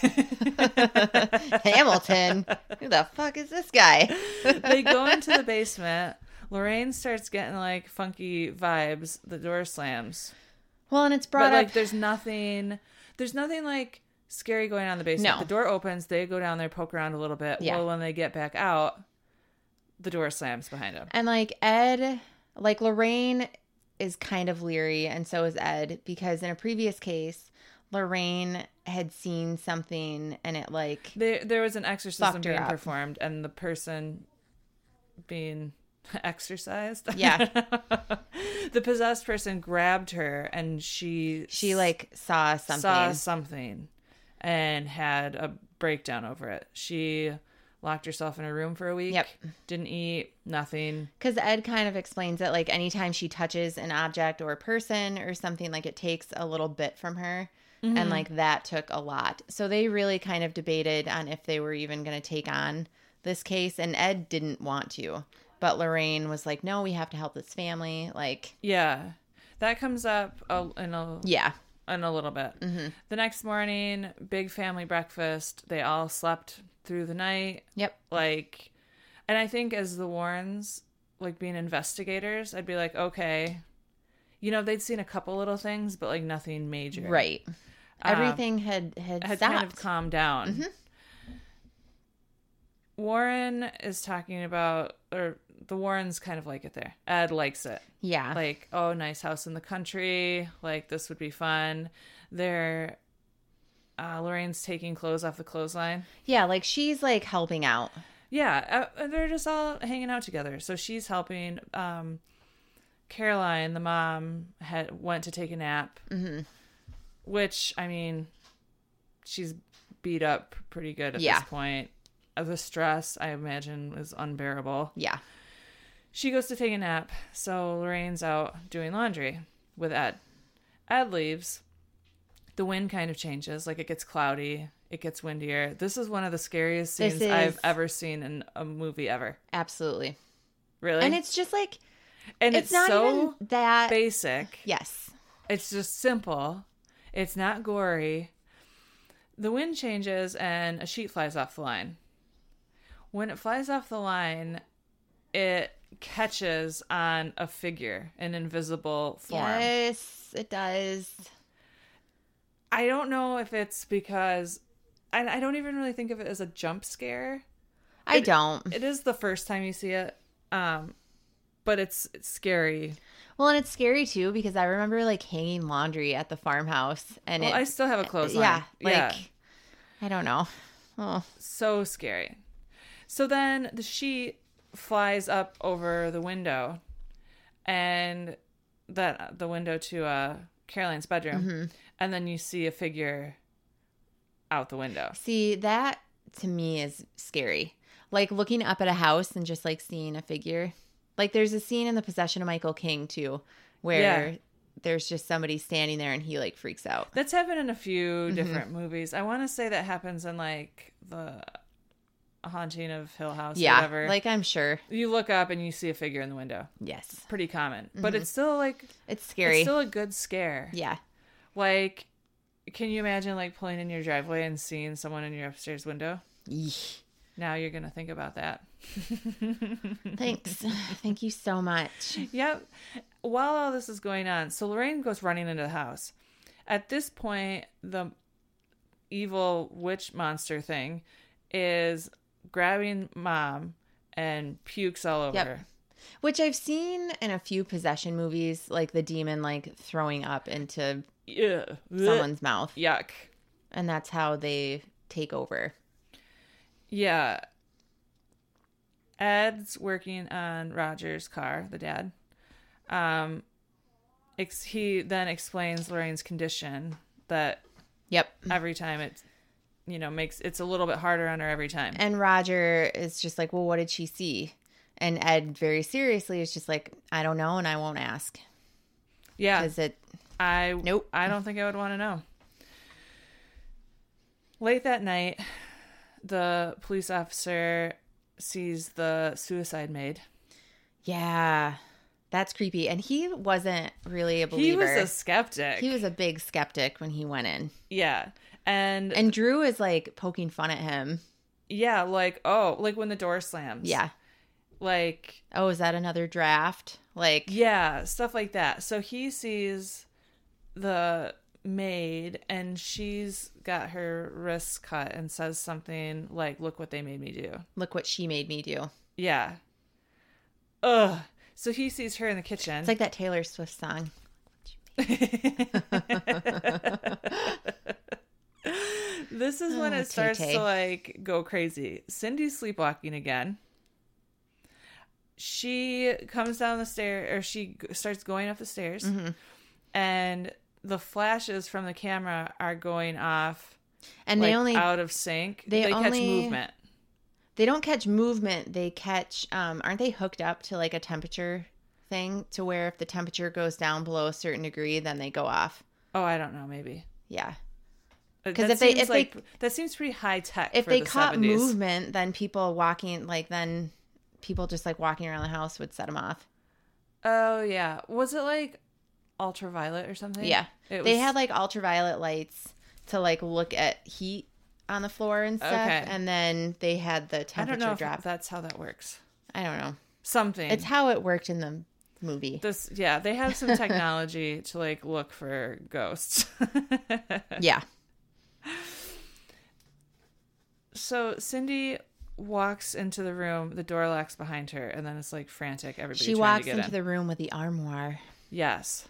Hamilton? Who the fuck is this guy? They go into the basement. Lorraine starts getting like funky vibes. The door slams. Well, and it's brought but, up... like, there's nothing... There's nothing, like, scary going on in the basement. No. The door opens. They go down there, poke around a little bit. Yeah. Well, when they get back out, the door slams behind them. And, like, Ed... Like, Lorraine is kind of leery, and so is Ed, because in a previous case, Lorraine had seen something, and it, like... There, there was an exorcism being up. performed, and the person being exorcised... Yeah. The possessed person grabbed her, and she... She, like, saw something. Saw something, and had a breakdown over it. She... locked herself in her room for a week. Yep. Didn't eat, nothing. Because Ed kind of explains that, like, anytime she touches an object or a person or something, like, it takes a little bit from her. Mm-hmm. And, like, that took a lot. So they really kind of debated on if they were even going to take on this case. And Ed didn't want to. But Lorraine was like, no, we have to help this family. Like, yeah. That comes up a, in a... Yeah. In a little bit. Mm-hmm. The next morning, big family breakfast. They all slept through the night. Yep. Like, and I think as the Warrens, like being investigators, I'd be like, okay, you know, they'd seen a couple little things, but like nothing major. Right. Um, Everything had had, had stopped. kind of calmed down. Mm-hmm. Warren is talking about, or the Warrens kind of like it there. Ed likes it. Yeah. Like, oh, nice house in the country. Like, this would be fun. They're, uh, Lorraine's taking clothes off the clothesline. Yeah, like she's like helping out. Yeah, uh, they're just all hanging out together. So she's helping. Um, Caroline, the mom, had went to take a nap. Mm-hmm. Which, I mean, she's beat up pretty good at yeah. this point. The stress, I imagine, is unbearable. Yeah. She goes to take a nap, so Lorraine's out doing laundry with Ed. Ed leaves. The wind kind of changes. Like, it gets cloudy. It gets windier. This is one of the scariest scenes is... I've ever seen in a movie ever. Absolutely. Really? And it's just like... And it's, it's, not so even that... basic. Yes. It's just simple. It's not gory. The wind changes and a sheet flies off the line. When it flies off the line, it catches on a figure, an invisible form. Yes, it does. I don't know if it's because... I, I don't even really think of it as a jump scare. I it, don't. It is the first time you see it, um, but it's, it's scary. Well, and it's scary, too, because I remember, like, hanging laundry at the farmhouse. And well, it, I still have a clothesline. Yeah, like, yeah. I don't know. Oh. So scary. So then the sheet flies up over the window, and that the window to uh, Caroline's bedroom, Mm-hmm. and then you see a figure out the window. See, that to me is scary. Like looking up at a house and just like seeing a figure. Like there's a scene in The Possession of Michael King too, where yeah. there's just somebody standing there and he like freaks out. That's happened in a few different mm-hmm. movies. I want to say that happens in like the Haunting of Hill House yeah, or whatever. Like I'm sure. You look up and you see a figure in the window. Yes. Pretty common. Mm-hmm. But it's still like... It's scary. It's still a good scare. Yeah. Like, can you imagine like pulling in your driveway and seeing someone in your upstairs window? Eesh. Now you're going to think about that. Thanks. Thank you so much. Yep. While all this is going on, so Lorraine goes running into the house. At this point, the evil witch monster thing is grabbing Mom and pukes all over yep. her. Which I've seen in a few possession movies, like the demon like throwing up into yeah. someone's mouth. Yuck. And that's how they take over. Yeah. Ed's working on Roger's car, the dad. Um, ex- he then explains Lorraine's condition that Yep. every time it, you know, makes it's a little bit harder on her every time. And Roger is just like, well, what did she see? And Ed very seriously is just like, I don't know, and I won't ask. Yeah. Because it, I Nope. I don't think I would want to know. Late that night, the police officer sees the suicide maid. yeah, that's creepy. And he wasn't really a believer. He was a skeptic. He was a big skeptic when he went in. Yeah. And And Drew is like poking fun at him. yeah, like, oh, like when the door slams. Yeah. Like, Oh, is that another draft? Like, yeah, stuff like that. So he sees the maid and she's got her wrists cut and says something like, look what they made me do. look what she made me do. Yeah. Ugh. So he sees her in the kitchen. It's like that Taylor Swift song. This is when Oh, it starts Tay-Tay. to like go crazy. Cindy's sleepwalking again. She comes down the stair, or she g- starts going up the stairs, Mm-hmm. and the flashes from the camera are going off, And like, they only out of sync. they They, catch only- movement. they don't catch movement. They catch um aren't they hooked up to like a temperature thing to where if the temperature goes down below a certain degree, then they go off. Oh, I don't know. Maybe Yeah. But 'Cause that if they- seems if they- like, that seems pretty high tech. If for they the caught seventies. movement, then people walking like then people just like walking around the house would set them off. Oh yeah, was it like ultraviolet or something? Yeah. it They was- had like ultraviolet lights to like look at heat on the floor and stuff, Okay. and then they had the I don't temperature know if drop. that's how that works. I don't know. Something. It's how it worked in the movie. This, yeah, they have some technology to like look for ghosts. Yeah. So Cindy walks into the room, the door locks behind her, and then it's like frantic. Everybody She trying walks to get into in. the room with the armoire. Yes.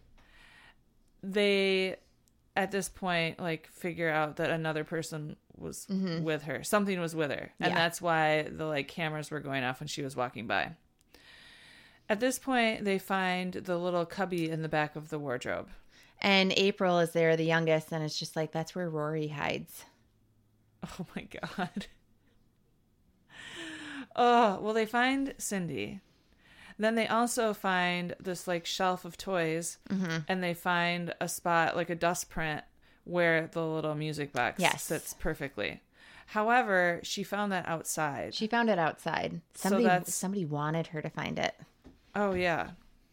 They, at this point, like figure out that another person was with her. Something was with her, and Yeah. that's why the like cameras were going off when she was walking by. At this point, they find the little cubby in the back of the wardrobe. And April is there, the youngest, and it's just like, that's where Rory hides. Oh my god. Oh, well, they find Cindy. Then they also find this like shelf of toys, Mm-hmm. and they find a spot, like a dust print, where the little music box Yes. sits perfectly. However, she found that outside. She found it outside. So Somebody, that's- somebody wanted her to find it. Oh, yeah.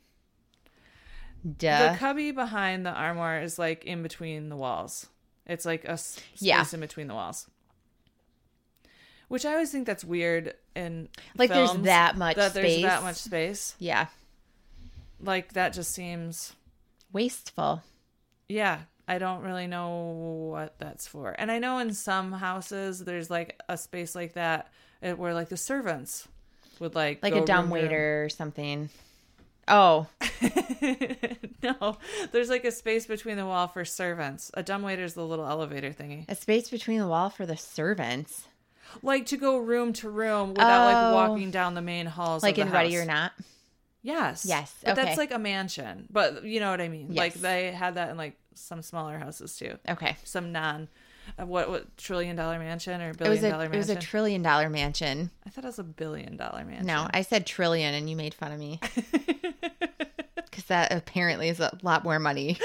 Duh. The cubby behind the armoire is like in between the walls. It's like a s- space Yeah. in between the walls. Which I always think that's weird in Like, there's films, that much that there's that space. much space. Yeah. Like that just seems, Wasteful. yeah, I don't really know what that's for. And I know in some houses there's like a space like that uh, where like the servants would like Like go a dumb room to room. waiter or something. Oh. No, there's like a space between the wall for servants. A dumbwaiter's the little elevator thingy. A space between the wall for the servants. Like to go room to room without like Oh. walking down the main halls. Like of the in Ready house. or Not. Yes. Yes, But okay. that's like a mansion. But you know what I mean? Like Yes. they had that in like some smaller houses too. Okay. Some non, uh, what what trillion dollar mansion or It billion was a dollar it was mansion? a trillion dollar mansion. I thought it was a billion dollar mansion. No, I said trillion and you made fun of me. Because that apparently is a lot more money.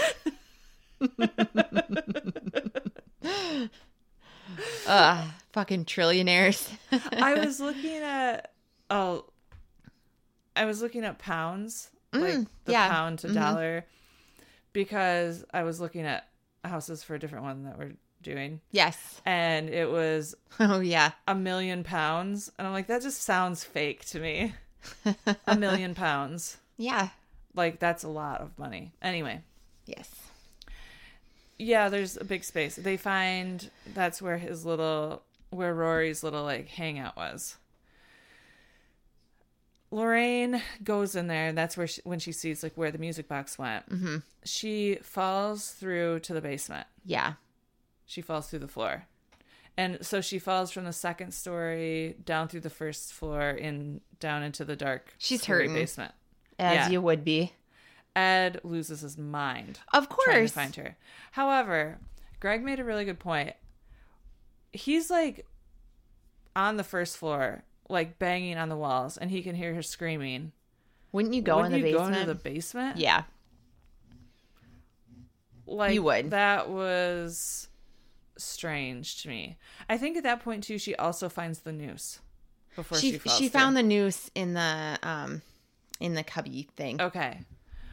Ugh, fucking trillionaires. I was looking at oh, I was looking at pounds, like Mm, the yeah. pound to Mhm. dollar, because I was looking at houses for a different one that we're doing, Yes. and it was Oh, yeah. a million pounds, and I'm like, that just sounds fake to me. A million pounds, Yeah. like that's a lot of money. Anyway, Yes. yeah, there's a big space. They find that's where his little, where Rory's little like hangout was. Lorraine goes in there, and that's where she, when she sees like where the music box went. Mm-hmm. She falls through to the basement. Yeah. She falls through the floor, And so she falls from the second story down through the first floor in down into the dark She's scary hurting. basement. As Yeah. you would be. Ed loses his mind. Of Trying course. to find her. However, Greg made a really good point. He's like on the first floor, like banging on the walls, and he can hear her screaming. Wouldn't you go Wouldn't in the you basement? go into the basement? Yeah. Like, You would. That was strange to me. I think at that point too, she also finds the noose before she, She falls she through. found the noose in the um in the cubby thing. Okay.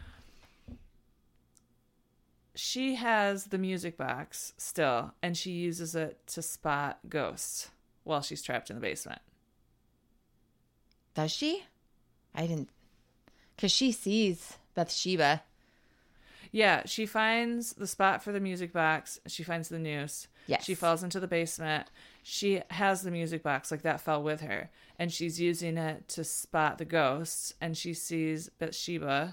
She has the music box still, and she uses it to spot ghosts while she's trapped in the basement. Does she? I didn't. Because she sees Bathsheba. Yeah, she finds the spot for the music box. She finds the noose. Yes. She falls into the basement. She has the music box, like that fell with her. And she's using it to spot the ghosts. And she sees Bathsheba.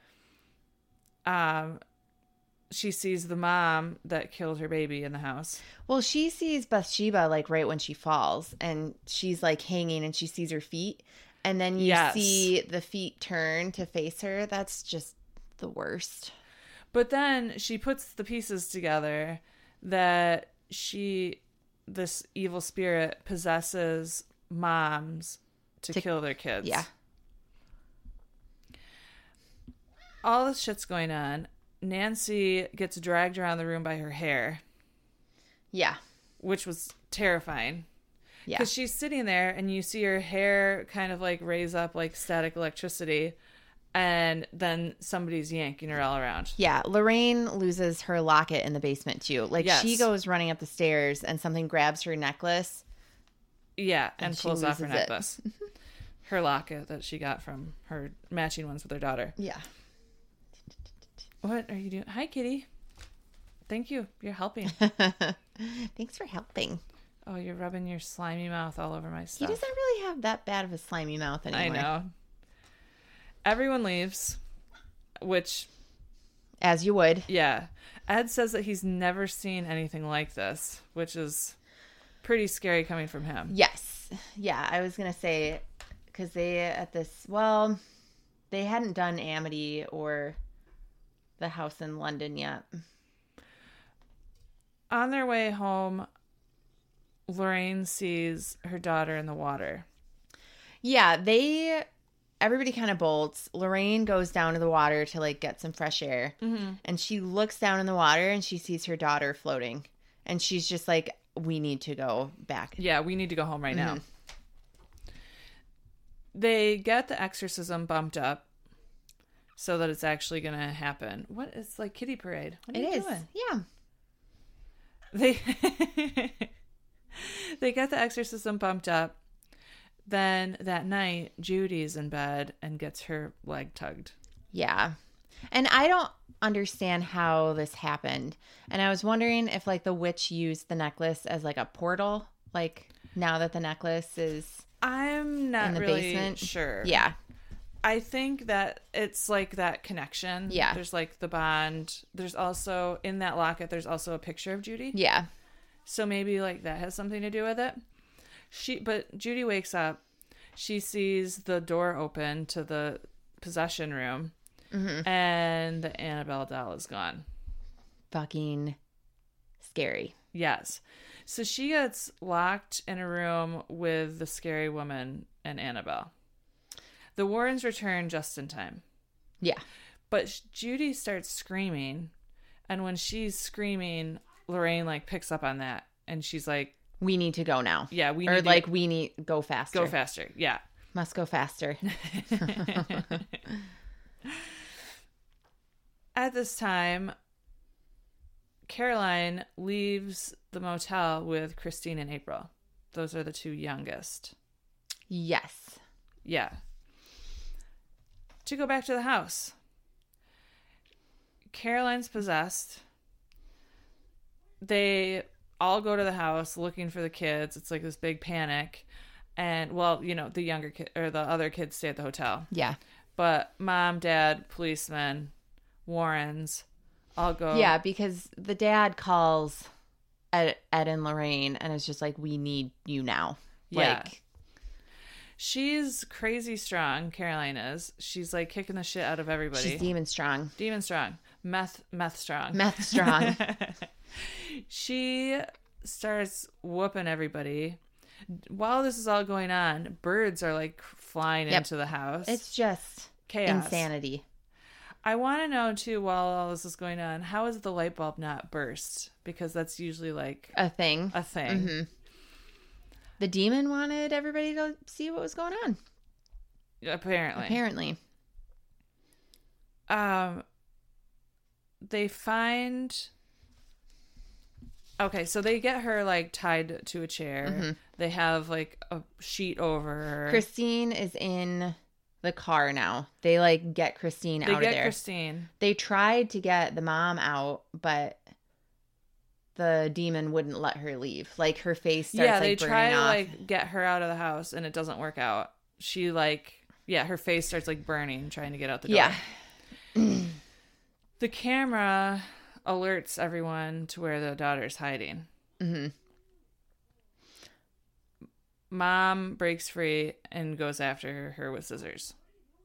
Um, she sees the mom that killed her baby in the house. Well, she sees Bathsheba like right when she falls, and she's like hanging, and she sees her feet, and then you Yes. see the feet turn to face her. That's just the worst. But then she puts the pieces together that she, this evil spirit, possesses moms to, To- kill their kids. Yeah. All this shit's going on. Nancy gets dragged around the room by her hair, Yeah. which was terrifying. Yeah. Because she's sitting there and you see her hair kind of like raise up like static electricity. And then somebody's yanking her all around. Yeah, Lorraine loses her locket in the basement too. Like Yes. she goes running up the stairs and something grabs her necklace. Yeah, and, And she pulls off her loses it. necklace. Her locket that she got from her matching ones with her daughter. Yeah. What are you doing? Hi, kitty. Thank you. You're helping. Thanks for helping. Oh, you're rubbing your slimy mouth all over my He stuff. doesn't really have that bad of a slimy mouth anymore. I know. Everyone leaves, which, As you would. yeah. Ed says that he's never seen anything like this, which is pretty scary coming from him. Yes. Yeah, I was going to say, because they at this, well, they hadn't done Amity or the house in London yet. On their way home, Lorraine sees her daughter in the water. Yeah, they, everybody kind of bolts. Lorraine goes down to the water to like get some fresh air. Mm-hmm. And she looks down in the water and she sees her daughter floating. And she's just like, we need to go back. Yeah, we need to go home right now. Mhm. They get the exorcism bumped up so that it's actually going to happen. What is like Kitty Parade? What are It you is. doing? Yeah. They they get the exorcism bumped up. Then that night, Judy's in bed and gets her leg tugged. Yeah. And I don't understand how this happened. And I was wondering if like the witch used the necklace as like a portal. Like now that the necklace is I'm not in the really basement. sure. Yeah. I think that it's like that connection. Yeah. There's like the bond. There's also, in that locket, there's also a picture of Judy. Yeah. So maybe like that has something to do with it. She, but Judy wakes up. She sees the door open to the possession room, Mm-hmm. and the Annabelle doll is gone. Fucking scary. Yes. So she gets locked in a room with the scary woman and Annabelle. The Warrens return just in time. Yeah. But Judy starts screaming, and when she's screaming, Lorraine like picks up on that, and she's like, We need to go now. "Yeah, we need Or to like we need go faster. go faster." Yeah. Must go faster. At this time, Caroline leaves the motel with Christine and April. Those are the two youngest. Yes. Yeah. To go back to the house. Caroline's possessed. They all go to the house looking for the kids. It's like this big panic. And, well, you know, the younger kid or the other kids stay at the hotel. Yeah. But mom, dad, policemen, Warrens all go. Yeah, because the dad calls Ed, Ed and Lorraine, and it's just like, we need you now. Yeah. Like, she's crazy strong, Caroline is. She's like kicking the shit out of everybody. she's demon strong. Demon strong. Meth meth strong. Meth strong. She starts whooping everybody. While this is all going on, birds are like flying Yep. into the house. It's just chaos. insanity. I want to know too, while all this is going on, how is the light bulb not burst? Because that's usually like A thing. a thing. Mm-hmm. The demon wanted everybody to see what was going on. Apparently. Apparently. Um, they find. Okay, so they get her like tied to a chair. Mm-hmm. They have like a sheet over her. Christine is in the car now. They like get Christine they out get of there. Christine. They tried to get the mom out, but the demon wouldn't let her leave. Like her face starts Yeah, like they burning try to off. like get her out of the house, and it doesn't work out. She like, yeah, her face starts like burning, trying to get out the door. Yeah. The camera alerts everyone to where the daughter's hiding. Mm-hmm. Mom breaks free and goes after her with scissors.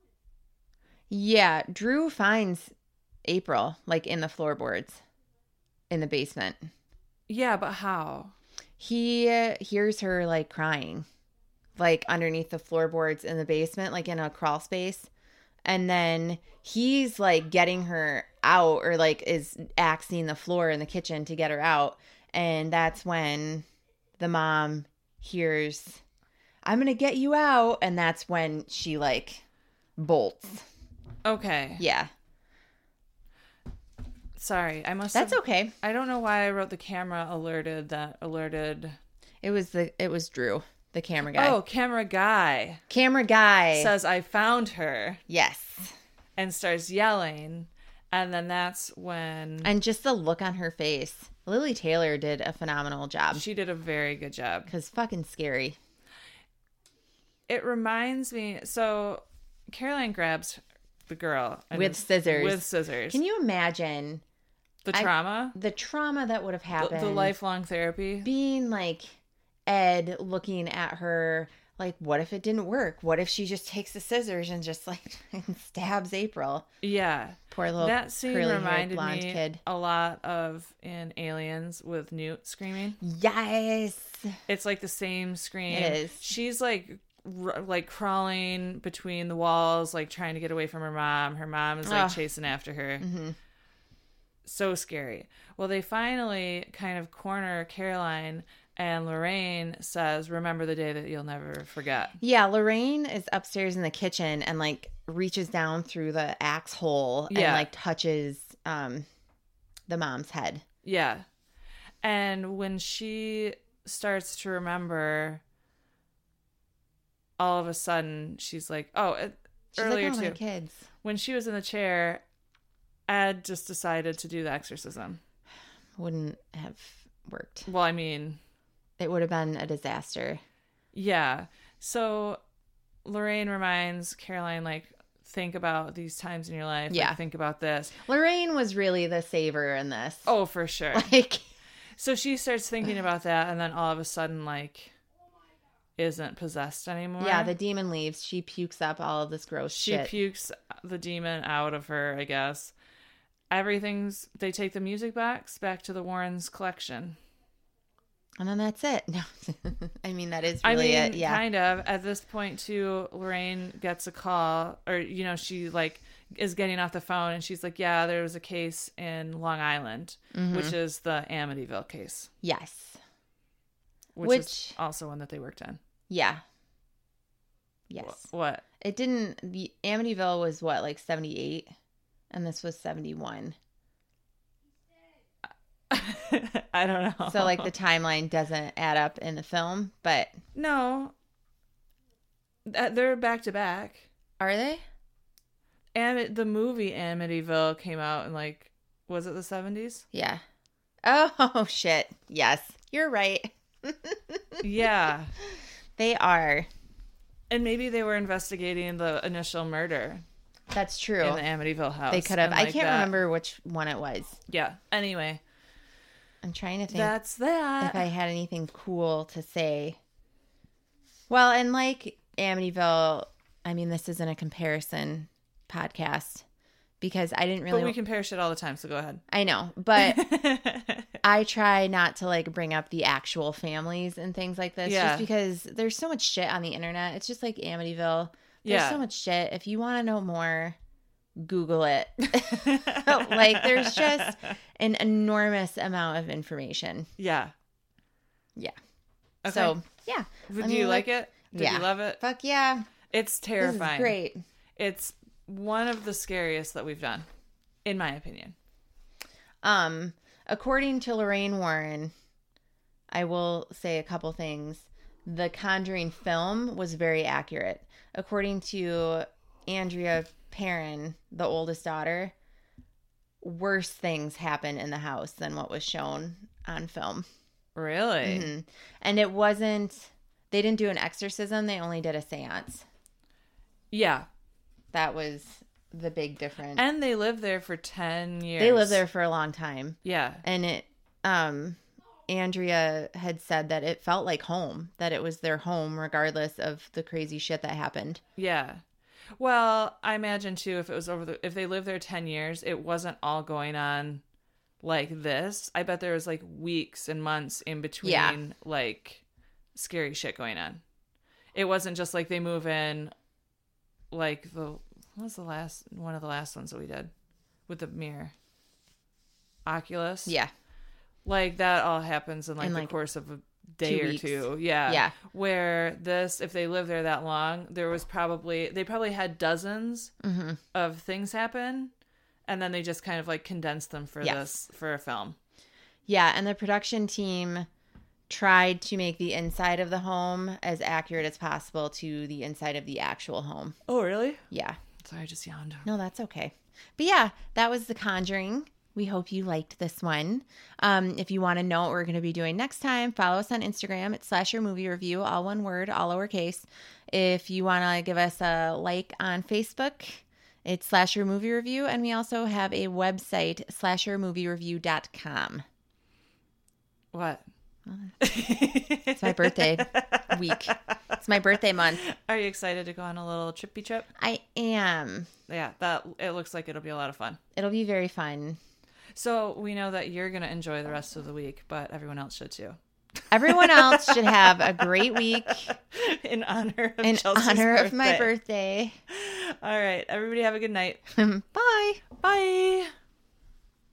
Yeah, Drew finds April like in the floorboards in the basement. Yeah, but how? He uh, hears her like crying, like underneath the floorboards in the basement, like in a crawl space. And then he's like getting her out, or like is axing the floor in the kitchen to get her out. And that's when the mom hears, "I'm going to get you out." And that's when she like bolts. Okay. Yeah. Sorry, I must That's have, okay. I don't know why I wrote the camera alerted that alerted. It was the it was Drew, the camera guy. Oh, camera guy Camera guy. says, "I found her," Yes. and starts yelling. And then that's when And just the look on her face. Lily Taylor did a phenomenal job. she did a very good job. Because fucking scary. It reminds me. So Caroline grabs the girl and With scissors. With scissors. Can you imagine the I- trauma, the trauma that would have the, happened? the lifelong therapy. Being like Ed looking at her like, what if it didn't work? What if she just takes the scissors and just like stabs April? Yeah. Poor little That scene curly-haired reminded blonde me kid. a lot of in Aliens with Newt screaming. Yes. It's like the same scream. It is. She's like r- like crawling between the walls, like trying to get away from her mom. Her mom is like Ugh. chasing after her. Mm-hmm. So scary. Well, they finally kind of corner Caroline, and Lorraine says, "Remember the day that you'll never forget." Yeah, Lorraine is upstairs in the kitchen and like reaches down through the axe hole and Yeah. like touches um the mom's head. Yeah. And when she starts to remember, all of a sudden she's like, oh, it, She's earlier like, "Oh, my too. kids." When she was in the chair, Ed just decided to do the exorcism. Wouldn't have worked. Well, I mean, It would have been a disaster. yeah. So Lorraine reminds Caroline, like, think about these times in your life. Yeah. Like, think about this. Lorraine was really the saver in this. Oh, for sure. Like, So she starts thinking about that, and then all of a sudden, like, isn't possessed anymore. yeah, the demon leaves. She pukes up all of this gross She shit. pukes the demon out of her, I guess. Everything's... They take the music box back to the Warrens' collection. And then that's it. No, I mean, that is I really mean, it. Yeah. kind of. At this point, too, Lorraine gets a call, or, you know, she, like, is getting off the phone, and she's like, yeah, there was a case in Long Island, Mhm. which is the Amityville case, Yes. which, Which- is also one that they worked on. Yeah. Yes. Wh- What? It didn't. The Amityville was what, like seventy-eight? And this was seventy-one. I don't know. So, like, the timeline doesn't add up in the film, but No. Uh, They're back to back. are they? And the movie Amityville came out in, like, was it the seventies? Yeah. Oh, shit. Yes. You're right. Yeah. They are. And maybe they were investigating the initial murder That's true. in the Amityville house. They could have. and I like can't that. remember which one it was. Yeah. Anyway. I'm trying to think That's that. if I had anything cool to say. Well, and like Amityville, I mean, this isn't a comparison podcast because I didn't really. But we compare shit all the time, so go ahead. I know, but I try not to like bring up the actual families and things like this, Yeah. just because there's so much shit on the internet. It's just like Amityville. There's Yeah. so much shit. If you want to know more, Google it. Like, there's just an enormous amount of information. Yeah. Yeah. Okay. So, yeah. Do I mean, you like like- it? Did yeah. you love it? Fuck yeah. It's This terrifying. is great. It's one of the scariest that we've done, in my opinion. Um, according to Lorraine Warren, I will say a couple things. The Conjuring film was very accurate. According to Andrea Perrin, the oldest daughter, worse things happen in the house than what was shown on film. Really? Mhm. And it wasn't, they didn't do an exorcism, they only did a seance. Yeah. That was the big difference. And they lived there for ten years. They lived there for a long time. Yeah. And it, um, Andrea had said that it felt like home, that it was their home regardless of the crazy shit that happened. Yeah. Well, I imagine too, if it was over the, if they lived there ten years, it wasn't all going on like this. I bet there was like weeks and months in between, Yeah. like scary shit going on. It wasn't just like they move in, like the, what was the last, one of the last ones that we did with the mirror? Oculus? Yeah. Like that all happens in like In, the like, course of a day two or weeks. two. Yeah. Yeah. Where this, if they lived there that long, there was probably, they probably had dozens Mm-hmm. of things happen. And then they just kind of like condensed them for Yes. this, for a film. Yeah. And the production team tried to make the inside of the home as accurate as possible to the inside of the actual home. Oh, really? Yeah. Sorry, I just yawned. No, that's okay. But yeah, that was The Conjuring. We hope you liked this one. Um, if you want to know what we're going to be doing next time, follow us on Instagram at Slasher Movie Review, all one word, all lowercase. If you want to give us a like on Facebook, it's Slasher Movie Review. And we also have a website, slasher movie review dot com. What? It's my birthday week. It's my birthday month. Are you excited to go on a little trippy trip? I am. Yeah, that it looks like it'll be a lot of fun. It'll be very fun. So we know that you're going to enjoy the rest of the week, but everyone else should too. Everyone else should have a great week In honor of in Chelsea's honor birthday. of my birthday. All right, everybody have a good night. Bye. Bye.